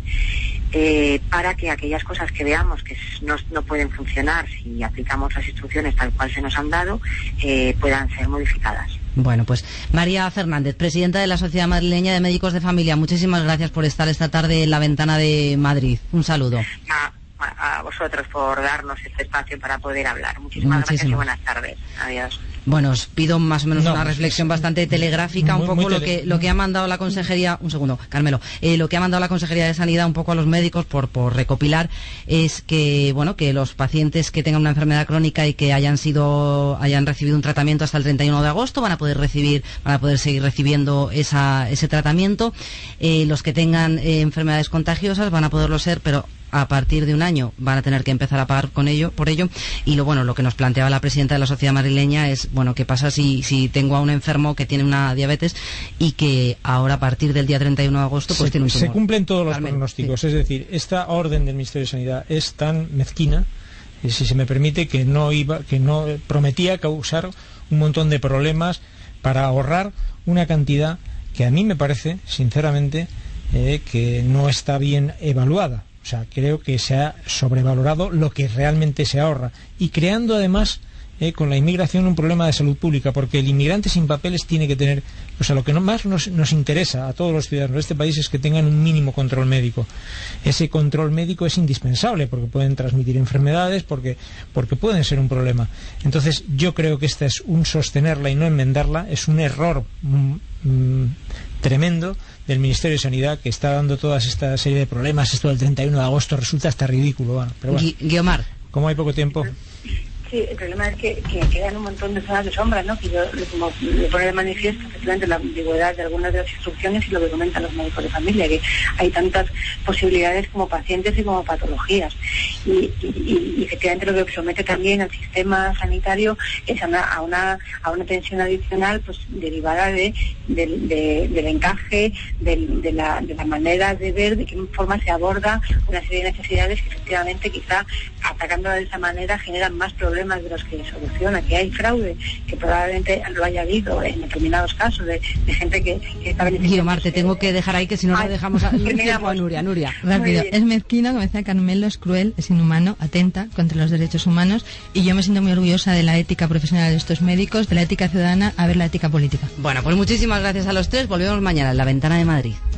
eh, para que aquellas cosas que veamos que no, no pueden funcionar si aplicamos las instrucciones tal cual se nos han dado, eh, puedan ser modificadas. Bueno, pues María Fernández, presidenta de la Sociedad Madrileña de Médicos de Familia, muchísimas gracias por estar esta tarde en la Ventana de Madrid. Un saludo. A, a, a vosotros por darnos este espacio para poder hablar. Muchísimas, Muchísimas. gracias y buenas tardes. Adiós. Bueno, os pido más o menos no, una reflexión bastante telegráfica, muy, un poco tele... lo que lo que ha mandado la Consejería, un segundo, Carmelo, eh, lo que ha mandado la Consejería de Sanidad un poco a los médicos por, por recopilar es que, bueno, que los pacientes que tengan una enfermedad crónica y que hayan sido, hayan recibido un tratamiento hasta el treinta y uno de agosto van a poder recibir, van a poder seguir recibiendo esa, ese tratamiento. Eh, los que tengan eh, enfermedades contagiosas van a poderlo ser, pero a partir de un año van a tener que empezar a pagar con ello, por ello. Y lo bueno, lo que nos planteaba la presidenta de la Sociedad Madrileña es, bueno, ¿qué pasa si, si tengo a un enfermo que tiene una diabetes y que ahora a partir del día treinta y uno de agosto pues se, tiene un tumor? Se cumplen todos los Carmen, pronósticos, sí. Es decir, esta orden del Ministerio de Sanidad es tan mezquina, y si se me permite, que no iba, que no prometía causar un montón de problemas para ahorrar una cantidad que a mí me parece, sinceramente, eh, que no está bien evaluada. O sea, creo que se ha sobrevalorado lo que realmente se ahorra, y creando además eh, con la inmigración un problema de salud pública, porque el inmigrante sin papeles tiene que tener, o sea, lo que no más nos, nos interesa a todos los ciudadanos de este país es que tengan un mínimo control médico. Ese control médico es indispensable porque pueden transmitir enfermedades, porque, porque pueden ser un problema. Entonces yo creo que esta es un sostenerla y no enmendarla, es un error mm, mm, tremendo del Ministerio de Sanidad, que está dando toda esta serie de problemas. Esto del treinta y uno de agosto resulta hasta ridículo. Bueno, pero bueno, Guiomar, como hay poco tiempo. Sí, el problema es que, que quedan un montón de zonas de sombra, ¿no? Que yo, como le pone de manifiesto, efectivamente, la ambigüedad de algunas de las instrucciones y lo que comentan los médicos de familia, que hay tantas posibilidades como pacientes y como patologías. Y, y, y efectivamente lo que somete también al sistema sanitario es a una, a una, a una tensión adicional, pues derivada de, de, de, del encaje, de, de, la, de la manera de ver de qué forma se aborda una serie de necesidades que efectivamente quizá atacándola de esa manera generan más problemas de los que soluciona, que hay fraude, que probablemente lo haya habido en determinados casos de, de gente que, que está beneficiando. Guiomar, te tengo que dejar ahí, que si no lo dejamos a, a Nuria. Nuria. Rápido, es mezquino, como decía Carmelo, es cruel, es inhumano, atenta contra los derechos humanos, y yo me siento muy orgullosa de la ética profesional de estos médicos, de la ética ciudadana, a ver la ética política. Bueno, pues muchísimas gracias a los tres, volvemos mañana en la Ventana de Madrid.